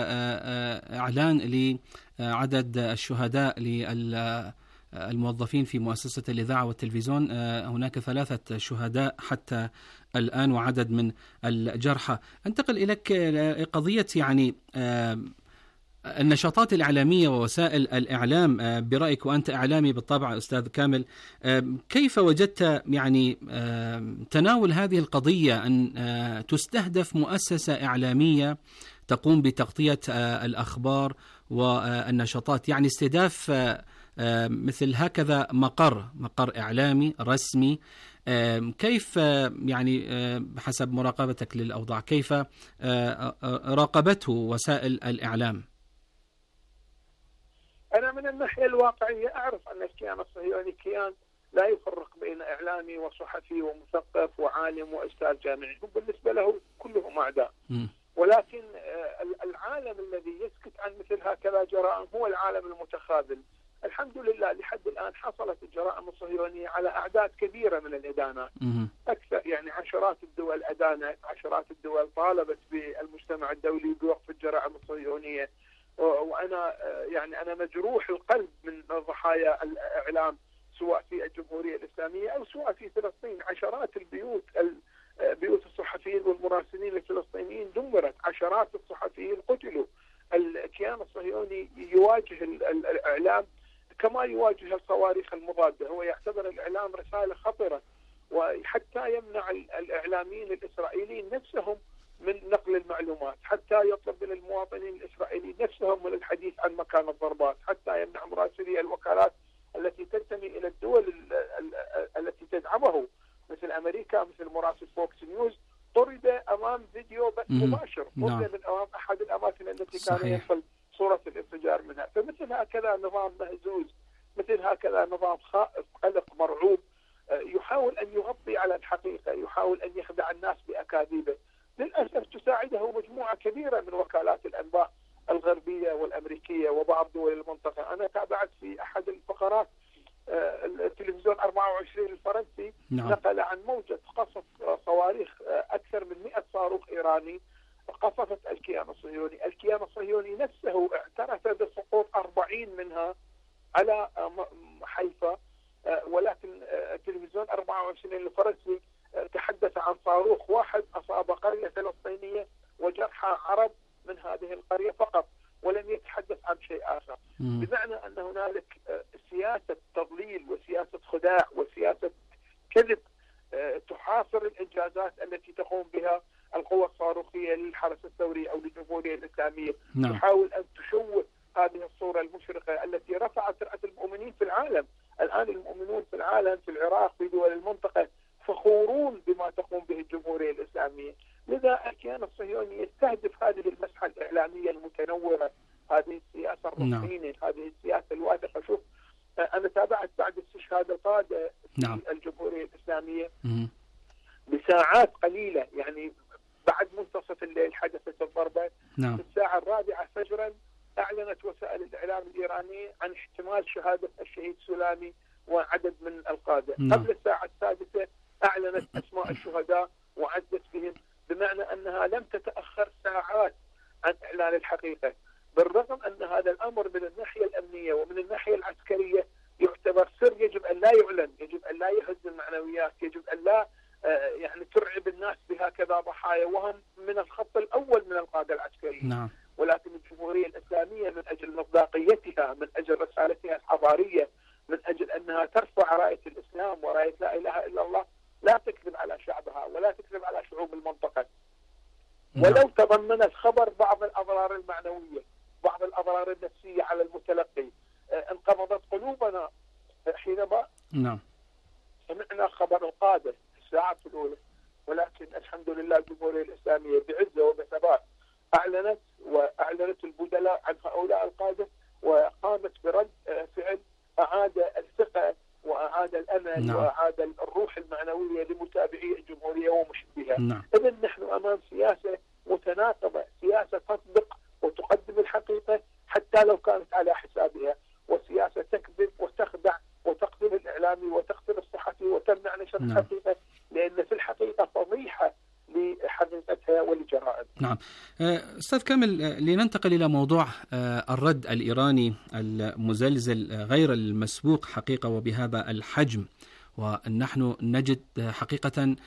إعلان لعدد الشهداء للموظفين في مؤسسة الإذاعة والتلفزيون، هناك ثلاثة شهداء حتى الآن وعدد من الجرحى. أنتقل إليك قضية يعني النشاطات الإعلامية ووسائل الإعلام برأيك، وأنت إعلامي بالطبع أستاذ كامل، كيف وجدت يعني تناول هذه القضية أن تستهدف مؤسسة إعلامية تقوم بتغطية الأخبار والنشاطات، يعني استهداف مثل هكذا مقر مقر إعلامي رسمي؟ كيف يعني بحسب مراقبتك للأوضاع كيف راقبته وسائل الإعلام؟ أنا من الناحية الواقعية أعرف أن الكيان الصهيوني كيان لا يفرق بين إعلامي وصحفي ومثقف وعالم وأستاذ جامعي، بالنسبة له كلهم أعداء. ولكن العالم الذي يسكت عن مثل هكذا جرائم هو العالم المتخاذل. الحمد لله لحد الآن حصلت الجرائم الصهيونية على أعداد كبيرة من الإدانات، أكثر يعني عشرات الدول أدانت، عشرات الدول طالبت بالمجتمع الدولي بوقف الجرائم الصهيونية. وأنا يعني أنا مجروح القلب من ضحايا الإعلام سواء في الجمهورية الإسلامية أو سواء في فلسطين. عشرات البيوت بيوت الصحفيين والمراسلين الفلسطينيين دمرت، عشرات الصحفيين قتلوا. الكيان الصهيوني يواجه الإعلام كما يواجه الصواريخ المضادة، هو يعتبر الإعلام رسالة خطرة، وحتى يمنع الإعلاميين الإسرائيليين نفسهم من نقل المعلومات، حتى يطلب من المواطنين الإسرائيليين نفسهم من الحديث عن مكان الضربات، حتى يمنع مراسلي الوكالات التي تنتمي إلى الدول التي تدعمه مثل أمريكا، مثل مراسل فوكس نيوز طرد أمام فيديو بث مباشر، طرد من أمام أحد الأماكن التي كان يصل صورة الانفجار منها. فمثل هكذا نظام مهزوز، مثل هكذا نظام خائف قلق مرعوب يحاول أن يغطي على الحقيقة، يحاول أن يخدع الناس بأكاذيبه. للأسف تساعده مجموعة كبيرة من وكالات الأنباء الغربية والأمريكية وبعض دول المنطقة. أنا تابعت في أحد الفقرات التلفزيون أربعة وعشرين الفرنسي نعم. نقل عن موجة قصف صواريخ أكثر من مئة صاروخ إيراني قصفت الكيان الصهيوني. الكيان الصهيوني نفسه اعترف بسقوط أربعين منها على حيفا، ولكن التلفزيون أربعة وعشرين الفرنسي تحدث عن صاروخ واحد أصاب قرية فلسطينية وجرح عرب من هذه القرية فقط، ولم يتحدث عن شيء آخر. مم. بمعنى أن هنالك سياسة تضليل وسياسة خداع وسياسة كذب تحاصر الإنجازات التي تقوم بها القوى الصاروخية للحرس الثوري أو للجمهورية الإسلامية. نعم. تحاول أن تشوه هذه الصورة المشرقة التي رفعت رأس المؤمنين في العالم. الآن المؤمنون في العالم، في العراق، في دول المنطقة، فخورون بما تقوم به الجمهورية الإسلامية. لذا الكيان الصهيوني يستهدف هذه المسحة الإعلامية المتنورة، هذه السياسة الرصينة، هذه السياسة الواثقة. شوف أنا تابعت بعد استشهاد القادة في الجمهورية الإسلامية بساعات قليلة، يعني بعد منتصف الليل حدثت الضربة. في الساعة الرابعة فجرا أعلنت وسائل الإعلام الإيرانية عن احتمال شهادة الشهيد سولاني وعدد من القادة. قبل الساعة السادسة أعلنت أسماء الشهداء وعدت بهم، بمعنى أنها لم تتأخر ساعات عن إعلان الحقيقة، بالرغم أن هذا الأمر من الناحية الأمنية ومن الناحية العسكرية يعتبر سر يجب أن لا يعلن، يجب أن لا يهز المعنويات، يجب أن لا يعني ترعب الناس بهكذا ضحايا، وهم من الخط الأول من القادة العسكريين. نعم. ولكن الجمهورية الإسلامية من أجل مصداقيتها، من أجل رسالتها الحضارية، من أجل أنها ترفع راية الإسلام وراية لا إله إلا الله، لا تكذب على شعبها ولا تكذب على شعوب المنطقة. ولو تضمن الخبر بعض الأضرار المعنوية، بعض الأضرار النفسية على المتلقي. انقبضت قلوبنا حينما نعم. سمعنا خبر القادة الساعة الأولى، ولكن الحمد لله الجمهورية الإسلامية بعزة وبثبات أعلنت وأعلنت البدلاء عن هؤلاء القادة، وقامت برد فعل أعاد الثقة وأعاد الأمل نعم. وأعاد الروح المعنوية لمتابعي الجمهورية ومشبهها. نعم. إذن نحن أمام سياسة متناقضة، سياسة تصدق وتقدم الحقيقة حتى لو كانت على حسابها، وسياسة تكذب وتخدع وتقتل الإعلامي وتقتل الصحفي وتمنع نشر نعم. الحقيقة، لأن في الحقيقة فضيحة لحقيقتها ولجرائمها. نعم. أستاذ كامل، لننتقل إلى موضوع الرد الإيراني المزلزل غير المسبوق حقيقة وبهذا الحجم، ونحن نجد حقيقة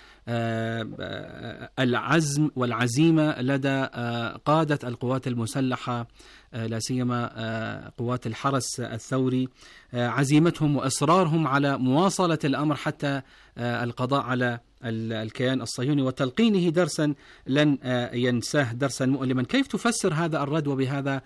العزم والعزيمة لدى قادة القوات المسلحة، لا سيما قوات الحرس الثوري، عزيمتهم وإصرارهم على مواصلة الأمر حتى القضاء على الكيان الصهيوني وتلقينه درسا لن ينساه، درسا مؤلما. كيف تفسر هذا الرد وبهذا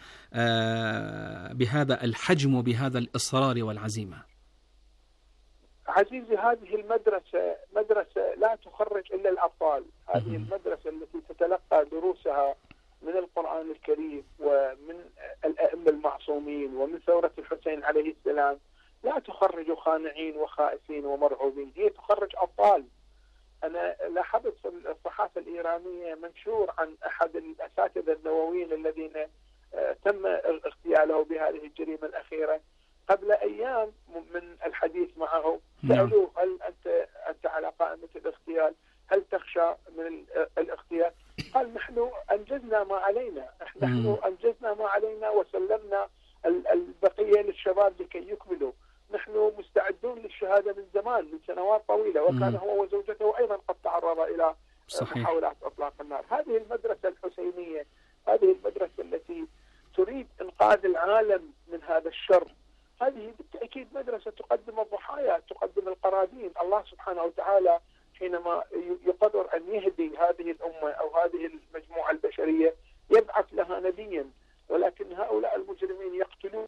بهذا الحجم وبهذا الإصرار والعزيمة؟ عزيزي، هذه المدرسة مدرسة لا تخرج إلا الأبطال. هذه المدرسة التي تتلقى دروسها من القرآن الكريم ومن الأئمة المعصومين ومن ثورة الحسين عليه السلام لا تخرج خانعين وخائفين ومرعوبين، هي تخرج أبطال. أنا لاحظت في الصحافة الإيرانية منشور عن أحد الأساتذة النوويين الذين تم اغتياله بهذه الجريمة الأخيرة قبل أيام من الحديث معه. سألوه هل أنت أنت على قائمة الاغتيال؟ هل تخشى من الاغتيال؟ قال نحن أنجزنا ما علينا، نحن أنجزنا ما علينا وسلمنا البقية للشباب لكي يكملوا. نحن مستعدون للشهادة من زمان، من سنوات طويلة، وكان هو وزوجته أيضا قد تعرض إلى صحيح. محاولات إطلاق النار. هذه المدرسة الحسينية، هذه المدرسة التي تريد إنقاذ العالم من هذا الشر، هذه بالتأكيد مدرسة تقدم الضحايا، تقدم القرابين. الله سبحانه وتعالى حينما يقدر أن يهدي هذه الأمة أو هذه المجموعة البشرية يبعث لها نبيا، ولكن هؤلاء المجرمين يقتلون.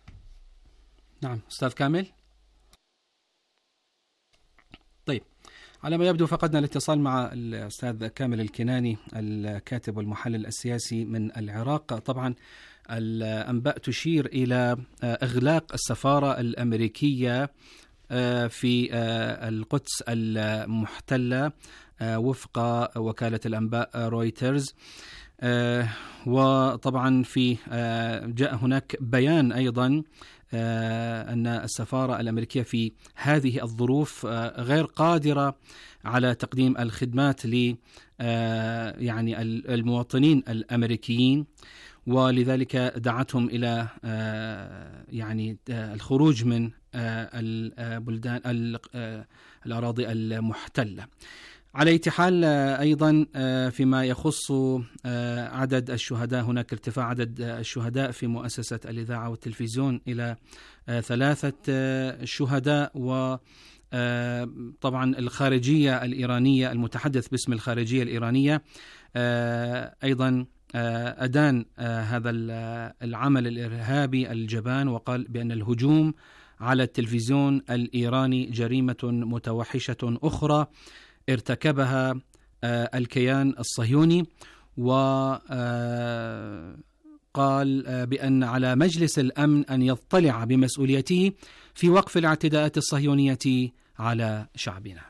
نعم أستاذ كامل. طيب، على ما يبدو فقدنا الاتصال مع الأستاذ كامل الكناني الكاتب والمحلل السياسي من العراق. طبعا الأنباء تشير إلى إغلاق السفارة الأمريكية في القدس المحتلة وفق وكالة الأنباء رويترز، وطبعا في جاء هناك بيان أيضا أن السفارة الأمريكية في هذه الظروف غير قادرة على تقديم الخدمات ل يعني المواطنين الأمريكيين، ولذلك دعتهم إلى يعني الخروج من البلدان الأراضي المحتلة. على أي حال أيضا فيما يخص عدد الشهداء، هناك ارتفاع عدد الشهداء في مؤسسة الإذاعة والتلفزيون إلى ثلاثة شهداء، وطبعا الخارجية الإيرانية المتحدث باسم الخارجية الإيرانية أيضا أدان هذا العمل الإرهابي الجبان، وقال بأن الهجوم على التلفزيون الإيراني جريمة متوحشة أخرى ارتكبها الكيان الصهيوني، وقال بأن على مجلس الأمن أن يطلع بمسؤوليته في وقف الاعتداءات الصهيونية على شعبنا.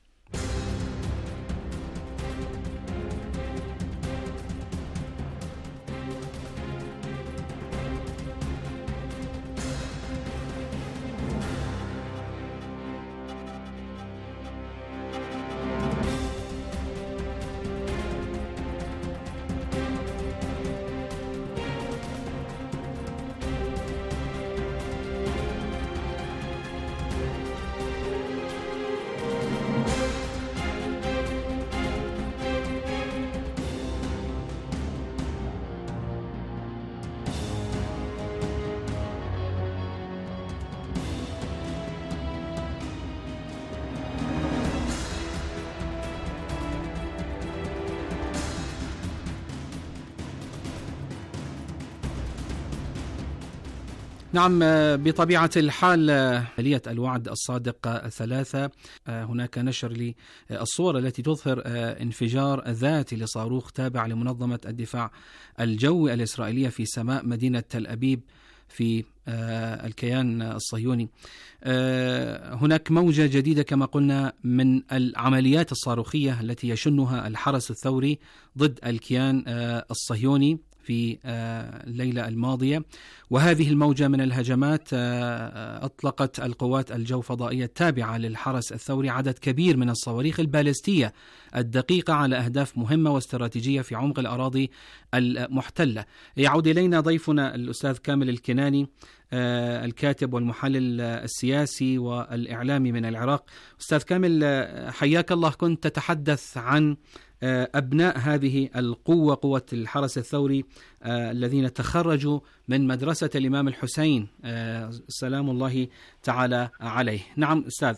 نعم، بطبيعة الحال آلية الوعد الصادق ثلاثة، هناك نشر للصور التي تظهر انفجار ذاتي لصاروخ تابع لمنظمة الدفاع الجوي الإسرائيلية في سماء مدينة تل أبيب في الكيان الصهيوني. هناك موجة جديدة كما قلنا من العمليات الصاروخية التي يشنها الحرس الثوري ضد الكيان الصهيوني في الليلة الماضية، وهذه الموجة من الهجمات أطلقت القوات الجو فضائية التابعة للحرس الثوري عدد كبير من الصواريخ البالستية الدقيقة على أهداف مهمة واستراتيجية في عمق الأراضي المحتلة. يعود إلينا ضيفنا الأستاذ كامل الكناني الكاتب والمحلل السياسي والإعلامي من العراق. أستاذ كامل، حياك الله. كنت تتحدث عن أبناء هذه القوة، قوة الحرس الثوري الذين تخرجوا من مدرسة الإمام الحسين سلام الله تعالى عليه. نعم أستاذ.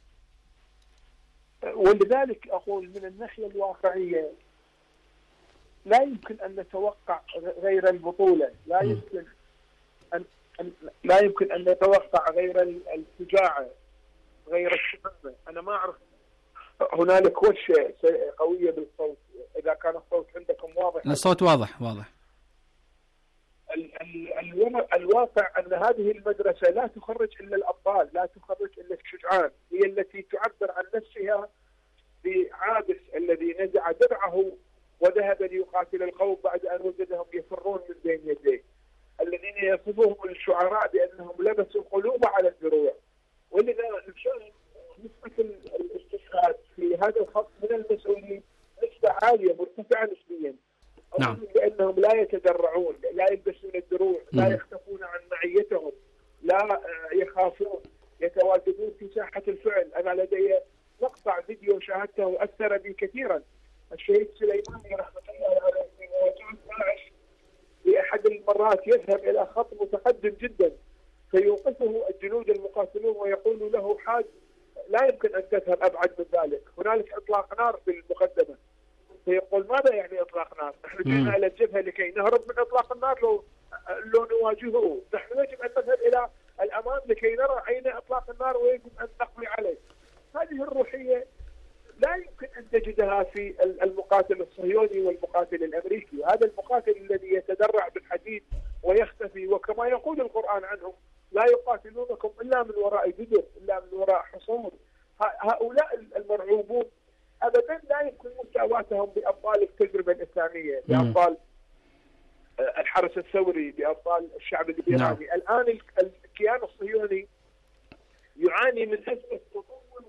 ولذلك أقول من الناحية الواقعية لا يمكن أن نتوقع غير البطولة، لا يمكن أن لا يمكن أن نتوقع غير الشجاعة، غير الشهامة. أنا ما أعرف هنالك وشة قوية بالصوت، إذا كان الصوت عندكم واضح. الصوت واضح واضح. ال ال الواقع أن هذه المدرسة لا تخرج إلا الأبطال، لا تخرج إلا الشجعان، هي التي تعبر عن نفسها بعابس الذي نزع درعه وذهب ليقاتل القوم بعد أن وجدهم يفرون من بين يديه، الذين يصفهم الشعراء بأنهم لبسوا القلوب على الدروع. ولذا نشاهد نسبة الاستشهاد في هذا الخط من المسؤولين نسبة عالية مرتفعة نسبيا. نعم. لأنهم لا يتدرعون، لا يلبسون الدروع، لا يختفون عن معيتهم، لا يخافون، يتواجدون في ساحة الفعل. أنا لدي مقطع فيديو شاهدته وأثر بي كثيرا. الشهيد سليماني رحمة الله عليه في مواجهة داعش في أحد المرات يذهب إلى خط متقدم جدا فيوقفه الجنود المقاتلون ويقول له: حاج لا يمكن أن تذهب أبعد من ذلك، هنالك إطلاق نار بالمقدمة. فيقول: ماذا يعني إطلاق نار؟ نحن جئنا إلى الجبهة لكي نهرب من إطلاق النار لو لو نواجهه، نحن يجب أن نذهب إلى الأمام لكي نرى أين إطلاق النار ويجب أن نقضي عليه. هذه الروحية لا يمكن أن تجدها في المقاتل الصهيوني والمقاتل الأمريكي. هذا المقاتل الذي يتدرع بالحديد ويختفي، وكما يقول القرآن عنهم لا يقاتلونكم إلا من وراء جدر، إلا من وراء حصون. هؤلاء المرعوبون أبدا لا يمكن مساواتهم بأبطال التجربة الإسلامية، بأبطال الحرس الثوري، بأبطال الشعب الإيراني. نعم. الآن الكيان الصهيوني يعاني من أزمة تطور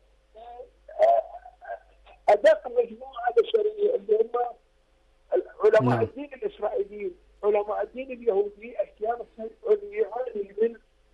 أدق مجموعة بشرية اللي هم علماء نعم. الدين الإسرائيليين، علماء الدين اليهودي. الكيان الصهيوني يعاني من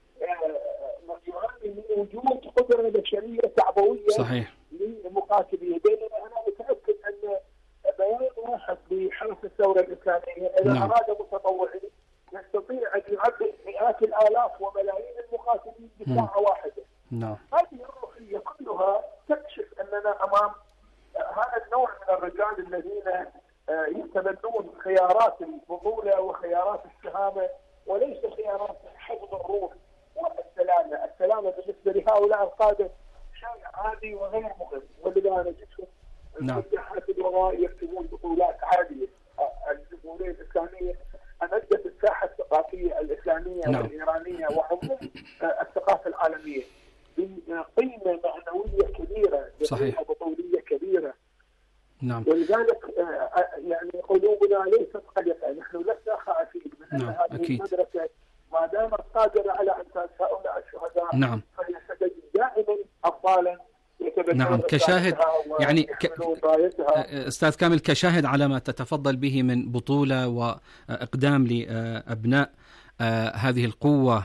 يعاني من وجود قدرة بشرية تعبوية صحيح لمقاتليه. بينما أنا متأكد أن بيان واحد بحرس الثورة الإسلامية إذا نعم. أراد متطوعين يستطيع أن يعدد مئات الآلاف وملايين المقاتلين بساعة واحدة. نعم. هذه الروحية كلها تكشف أننا أمام هذا النوع من الرجال الذين يتبنون خيارات البطولة وخيارات الشهامة وليس خيارات حفظ الروح والسلامة. السلامة بالنسبة لهؤلاء القادة شيء عادي وغير مهم، ولذا نجدهم نعم. فتحات الوراء يكتبون بطولات عادية. الجمهورية الإسلامية أمدت الساحة الثقافية الإسلامية نعم. والإيرانية وعموم الثقافة العالمية بقيمة معنوية كبيرة، صحيح. بطولية كبيرة. نعم. ولذلك يعني قلوبنا ليست قلقة، نحن لسنا خائفين من نعم. أن هذه أكيد. المدرسة ما دامت قادرة على أن تنسى هؤلاء الشهداء نعم. فهي ستجد دائما أبطالا نعم. كشاهد يعني ك... أستاذ كامل، كشاهد على ما تتفضل به من بطولة وإقدام لأبناء هذه القوة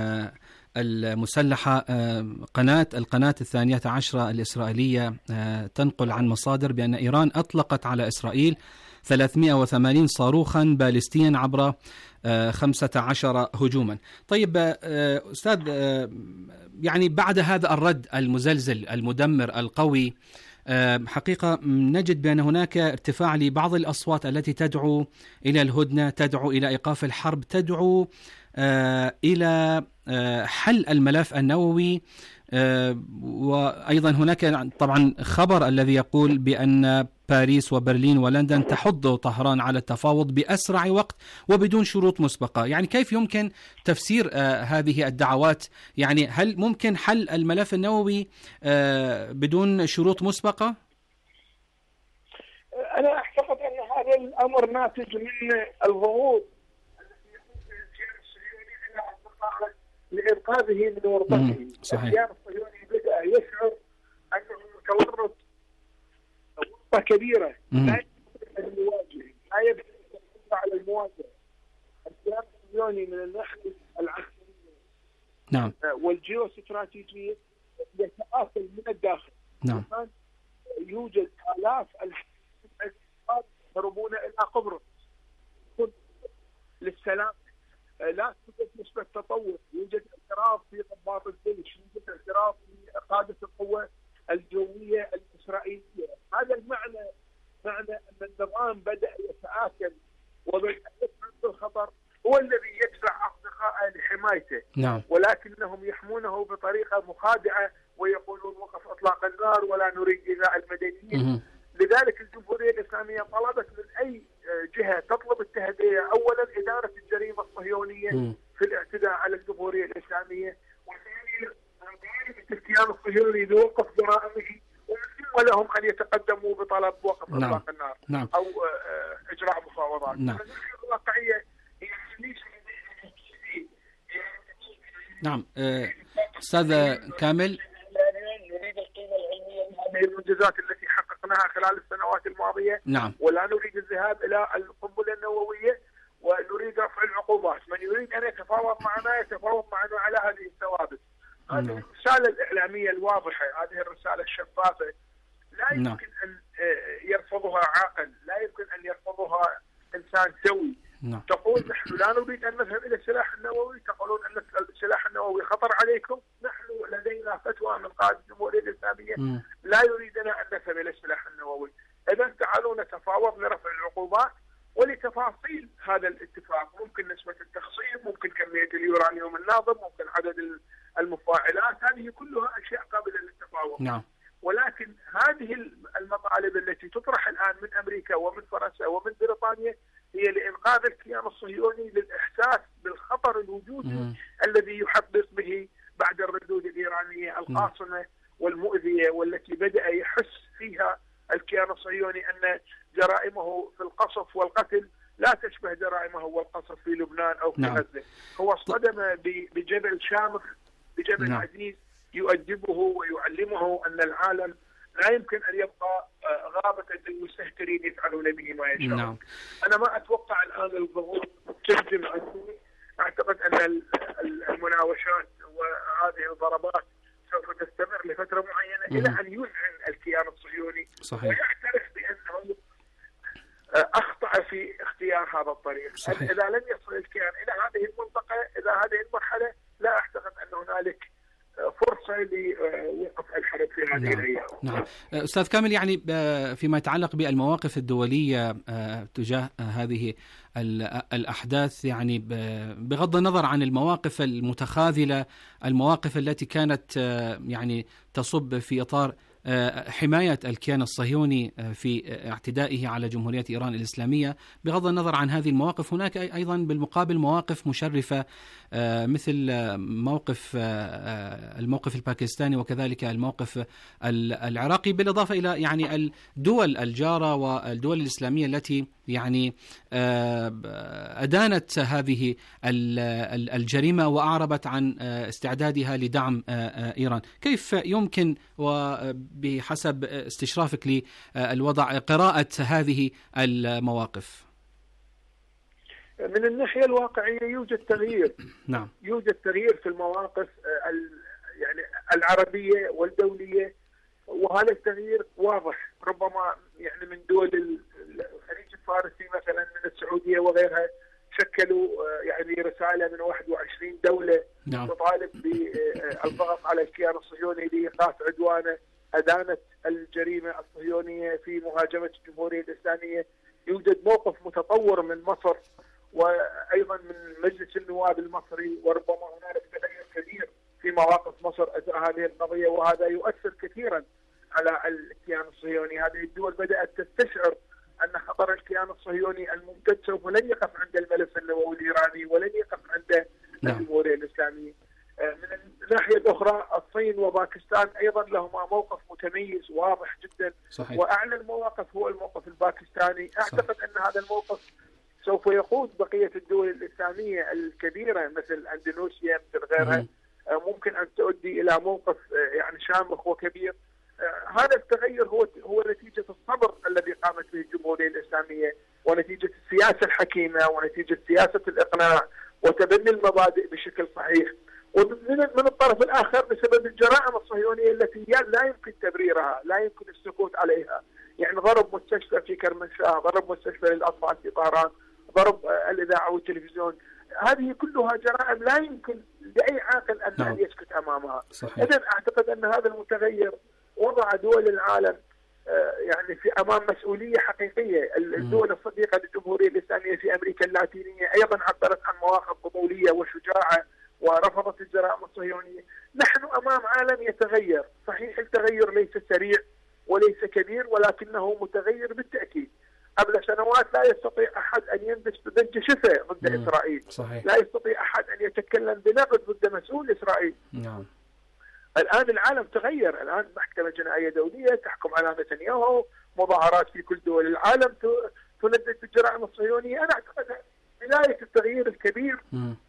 المسلحة، قناة القناة الثانية عشرة الإسرائيلية تنقل عن مصادر بأن إيران أطلقت على إسرائيل ثلاثمئة وثمانين صاروخا باليستيا عبر خمسة عشر هجوما. طيب أستاذ، يعني بعد هذا الرد المزلزل المدمر القوي، حقيقة نجد بأن هناك ارتفاع لبعض الأصوات التي تدعو إلى الهدنة، تدعو إلى إيقاف الحرب، تدعو إلى حل الملف النووي. وأيضا هناك طبعا خبر الذي يقول بأن باريس وبرلين ولندن تحض طهران على التفاوض بأسرع وقت وبدون شروط مسبقة. يعني كيف يمكن تفسير هذه الدعوات؟ يعني هل ممكن حل الملف النووي بدون شروط مسبقة؟ أنا أعتقد أن هذا الأمر ناتج من الضغوط لإنقاذه من ورطته. الكيان الصهيوني بدأ يشعر أنه متورط ورطة كبيرة لا يستطيع أن يواجه، لا يقدر على المواجهة. الكيان الصهيوني من الناحية العسكرية نعم والجيوستراتيجية يتآكل من الداخل. نعم. يوجد آلاف الأشخاص يهربون إلى قبرص للسلام. لا توجد نسبة تطور، يوجد اعتراف في ضباط الجيش، يوجد اعتراف في قادة القوة الجوية الإسرائيلية. هذا المعنى معنى أن النظام بدأ يتآكل وبدأ يشعر بالخطر، هو الذي يدفع أصدقائه لحمايته. نعم. ولكنهم يحمونه بطريقة مخادعة ويقولون وقف إطلاق النار ولا نريد إيذاء المدنيين. لذلك الجمهورية الإسلامية طلبت من أي جهة تطلب التهدئة، أولا إدارة الجريمة الصهيونية م. في الاعتداء على الجمهورية الإسلامية، وثانيا الكيان الصهيوني لوقف جرائمه، ثم لهم أن يتقدموا بطلب وقف نعم. إطلاق النار نعم. أو إجراء مفاوضات. نعم. الواقعية نعم. أستاذ كامل، نريد القيمة العلمية لهذه المنجزات التي حققناها خلال السنوات الماضية. نعم. ولا نريد الذهاب إلى القنبلة النووية، ونريد رفع العقوبات. من يريد أن يتفاوض معنا يتفاوض معنا على هذه الثوابت. هذه الرسالة الإعلامية الواضحة، هذه الرسالة الشفافة لا يمكن نعم. أن يرفضها عاقل، لا يمكن أن يرفضها إنسان سوي. نعم. تقول نحن لا نريد أن نذهب إلى السلاح النووي، تقولون أن السلاح النووي خطر عليكم. نحن لدينا فتوى من قائد الجمهورية الإسلامية م. لا يريدنا أن نذهب إلى السلاح النووي. إذا تعالوا نتفاوض لرفع العقوبات ولتفاصيل هذا الاتفاق، ممكن نسبة التخصيب، ممكن كمية اليورانيوم الناضب، ممكن عدد المفاعلات، هذه كلها أشياء قابلة للتفاوض. نعم. ولكن هذه المطالب التي تطرح الآن من أمريكا ومن فرنسا ومن بريطانيا هي لإنقاذ الكيان الصهيوني للإحساس بالخطر الوجودي م. الذي يحقق به بعد الردود الإيرانية القاصمة والمؤذية، والتي بدأ يحس فيها الكيان الصهيوني أن جرائمه في القصف والقتل لا تشبه جرائمه والقصف في لبنان أو في غزة. نعم. هو اصطدم بجبل شامخ، بجبل نعم. عزيز يؤدبه ويعلمه أن العالم لا يمكن أن يبقى غابة للمستهترين يفعلون به ما يشاءون. نعم. أنا ما أتوقع الآن الضغوط تنجم عني. أعتقد أن المناوشات وهذه الضربات سوف تستمر لفترة معينة مم. إلى أن يذعن الكيان الصهيوني صحيح. ويعترف بأنه أخطأ في اختيار هذا الطريق. صحيح. إذا لم يصل الكيان إلى هذه المنطقة، إلى هذه المرحلة، لا أعتقد أن هنالك فرصة لوقف الحرب في هذه نعم. الأيام. نعم. أستاذ كامل، يعني فيما يتعلق بالمواقف الدولية تجاه هذه الأحداث، يعني بغض النظر عن المواقف المتخاذلة، المواقف التي كانت يعني تصب في إطار حماية الكيان الصهيوني في اعتدائه على جمهورية إيران الإسلامية، بغض النظر عن هذه المواقف هناك أيضا بالمقابل مواقف مشرفة مثل موقف الموقف الباكستاني وكذلك الموقف العراقي، بالإضافة إلى يعني الدول الجارة والدول الإسلامية التي يعني أدانت هذه الجريمة وأعربت عن استعدادها لدعم إيران. كيف يمكن وبحسب استشرافك للوضع قراءة هذه المواقف؟ من الناحية الواقعية يوجد تغيير. نعم. يوجد تغيير في المواقف يعني العربية والدولية، وهذا التغيير واضح. ربما يعني من دول الخليج الفارسي مثلا، من السعودية وغيرها، شكلوا يعني رسالة من واحد وعشرين دولة نعم. تطالب بالضغط على الكيان الصهيوني لإيقاف عدوانه، أدانت الجريمة الصهيونية في مهاجمة الجمهورية الإسلامية. يوجد موقف متطور من مصر وأيضا من مجلس النواب المصري، وربما هنالك تغير كبير في مواقف مصر أثر هذه القضية، وهذا يؤثر كثيرا على الكيان الصهيوني. هذه الدول بدأت تستشعر أن خطر الكيان الصهيوني الممتد سوف لن يقف عند الملف النووي الإيراني ولن يقف عند الجمهورية الإسلامية. من الناحية الأخرى الصين وباكستان أيضا لهما موقف متميز واضح جدا. صحيح. وأعلى المواقف هو الموقف الباكستاني. أعتقد صحيح. أن هذا الموقف سوف يقود بقية الدول الإسلامية الكبيرة مثل أندونيسيا مثل غيرها ممكن أن تؤدي إلى موقف يعني شامخ وكبير. هذا التغير هو هو نتيجة الصبر الذي قامت به الجمهورية الإسلامية، ونتيجة السياسة الحكيمة، ونتيجة سياسة الإقناع وتبني المبادئ بشكل صحيح. ومن من الطرف الآخر بسبب الجرائم الصهيونية التي لا يمكن تبريرها، لا يمكن السكوت عليها. يعني ضرب مستشفى في كرمنشاه، ضرب مستشفى للأطفال في طهران، ضرب الإذاعة والتلفزيون، هذه كلها جرائم لا يمكن لأي عاقل أن نعم. يسكت أمامها. إذن أعتقد أن هذا المتغير وضع دول العالم يعني في أمام مسؤولية حقيقية. الدول الصديقة للجمهورية الإسلامية في أمريكا اللاتينية أيضا عبرت عن مواقف بطولية وشجاعة ورفضت الجرائم الصهيونية. نحن أمام عالم يتغير. صحيح التغير ليس سريع وليس كبير، ولكنه متغير بالتأكيد. قبل سنوات لا يستطيع أحد أن ينبش ببنج شفة ضد مم. إسرائيل. صحيح. لا يستطيع أحد أن يتكلم بنقد ضد مسؤول إسرائيل. نعم. الآن العالم تغير. الآن محكمة جنائية دولية تحكم على نتنياهو، مظاهرات في كل دول العالم تندد بالجرائم الصهيونية. أنا أعتقد بداية التغيير الكبير مم.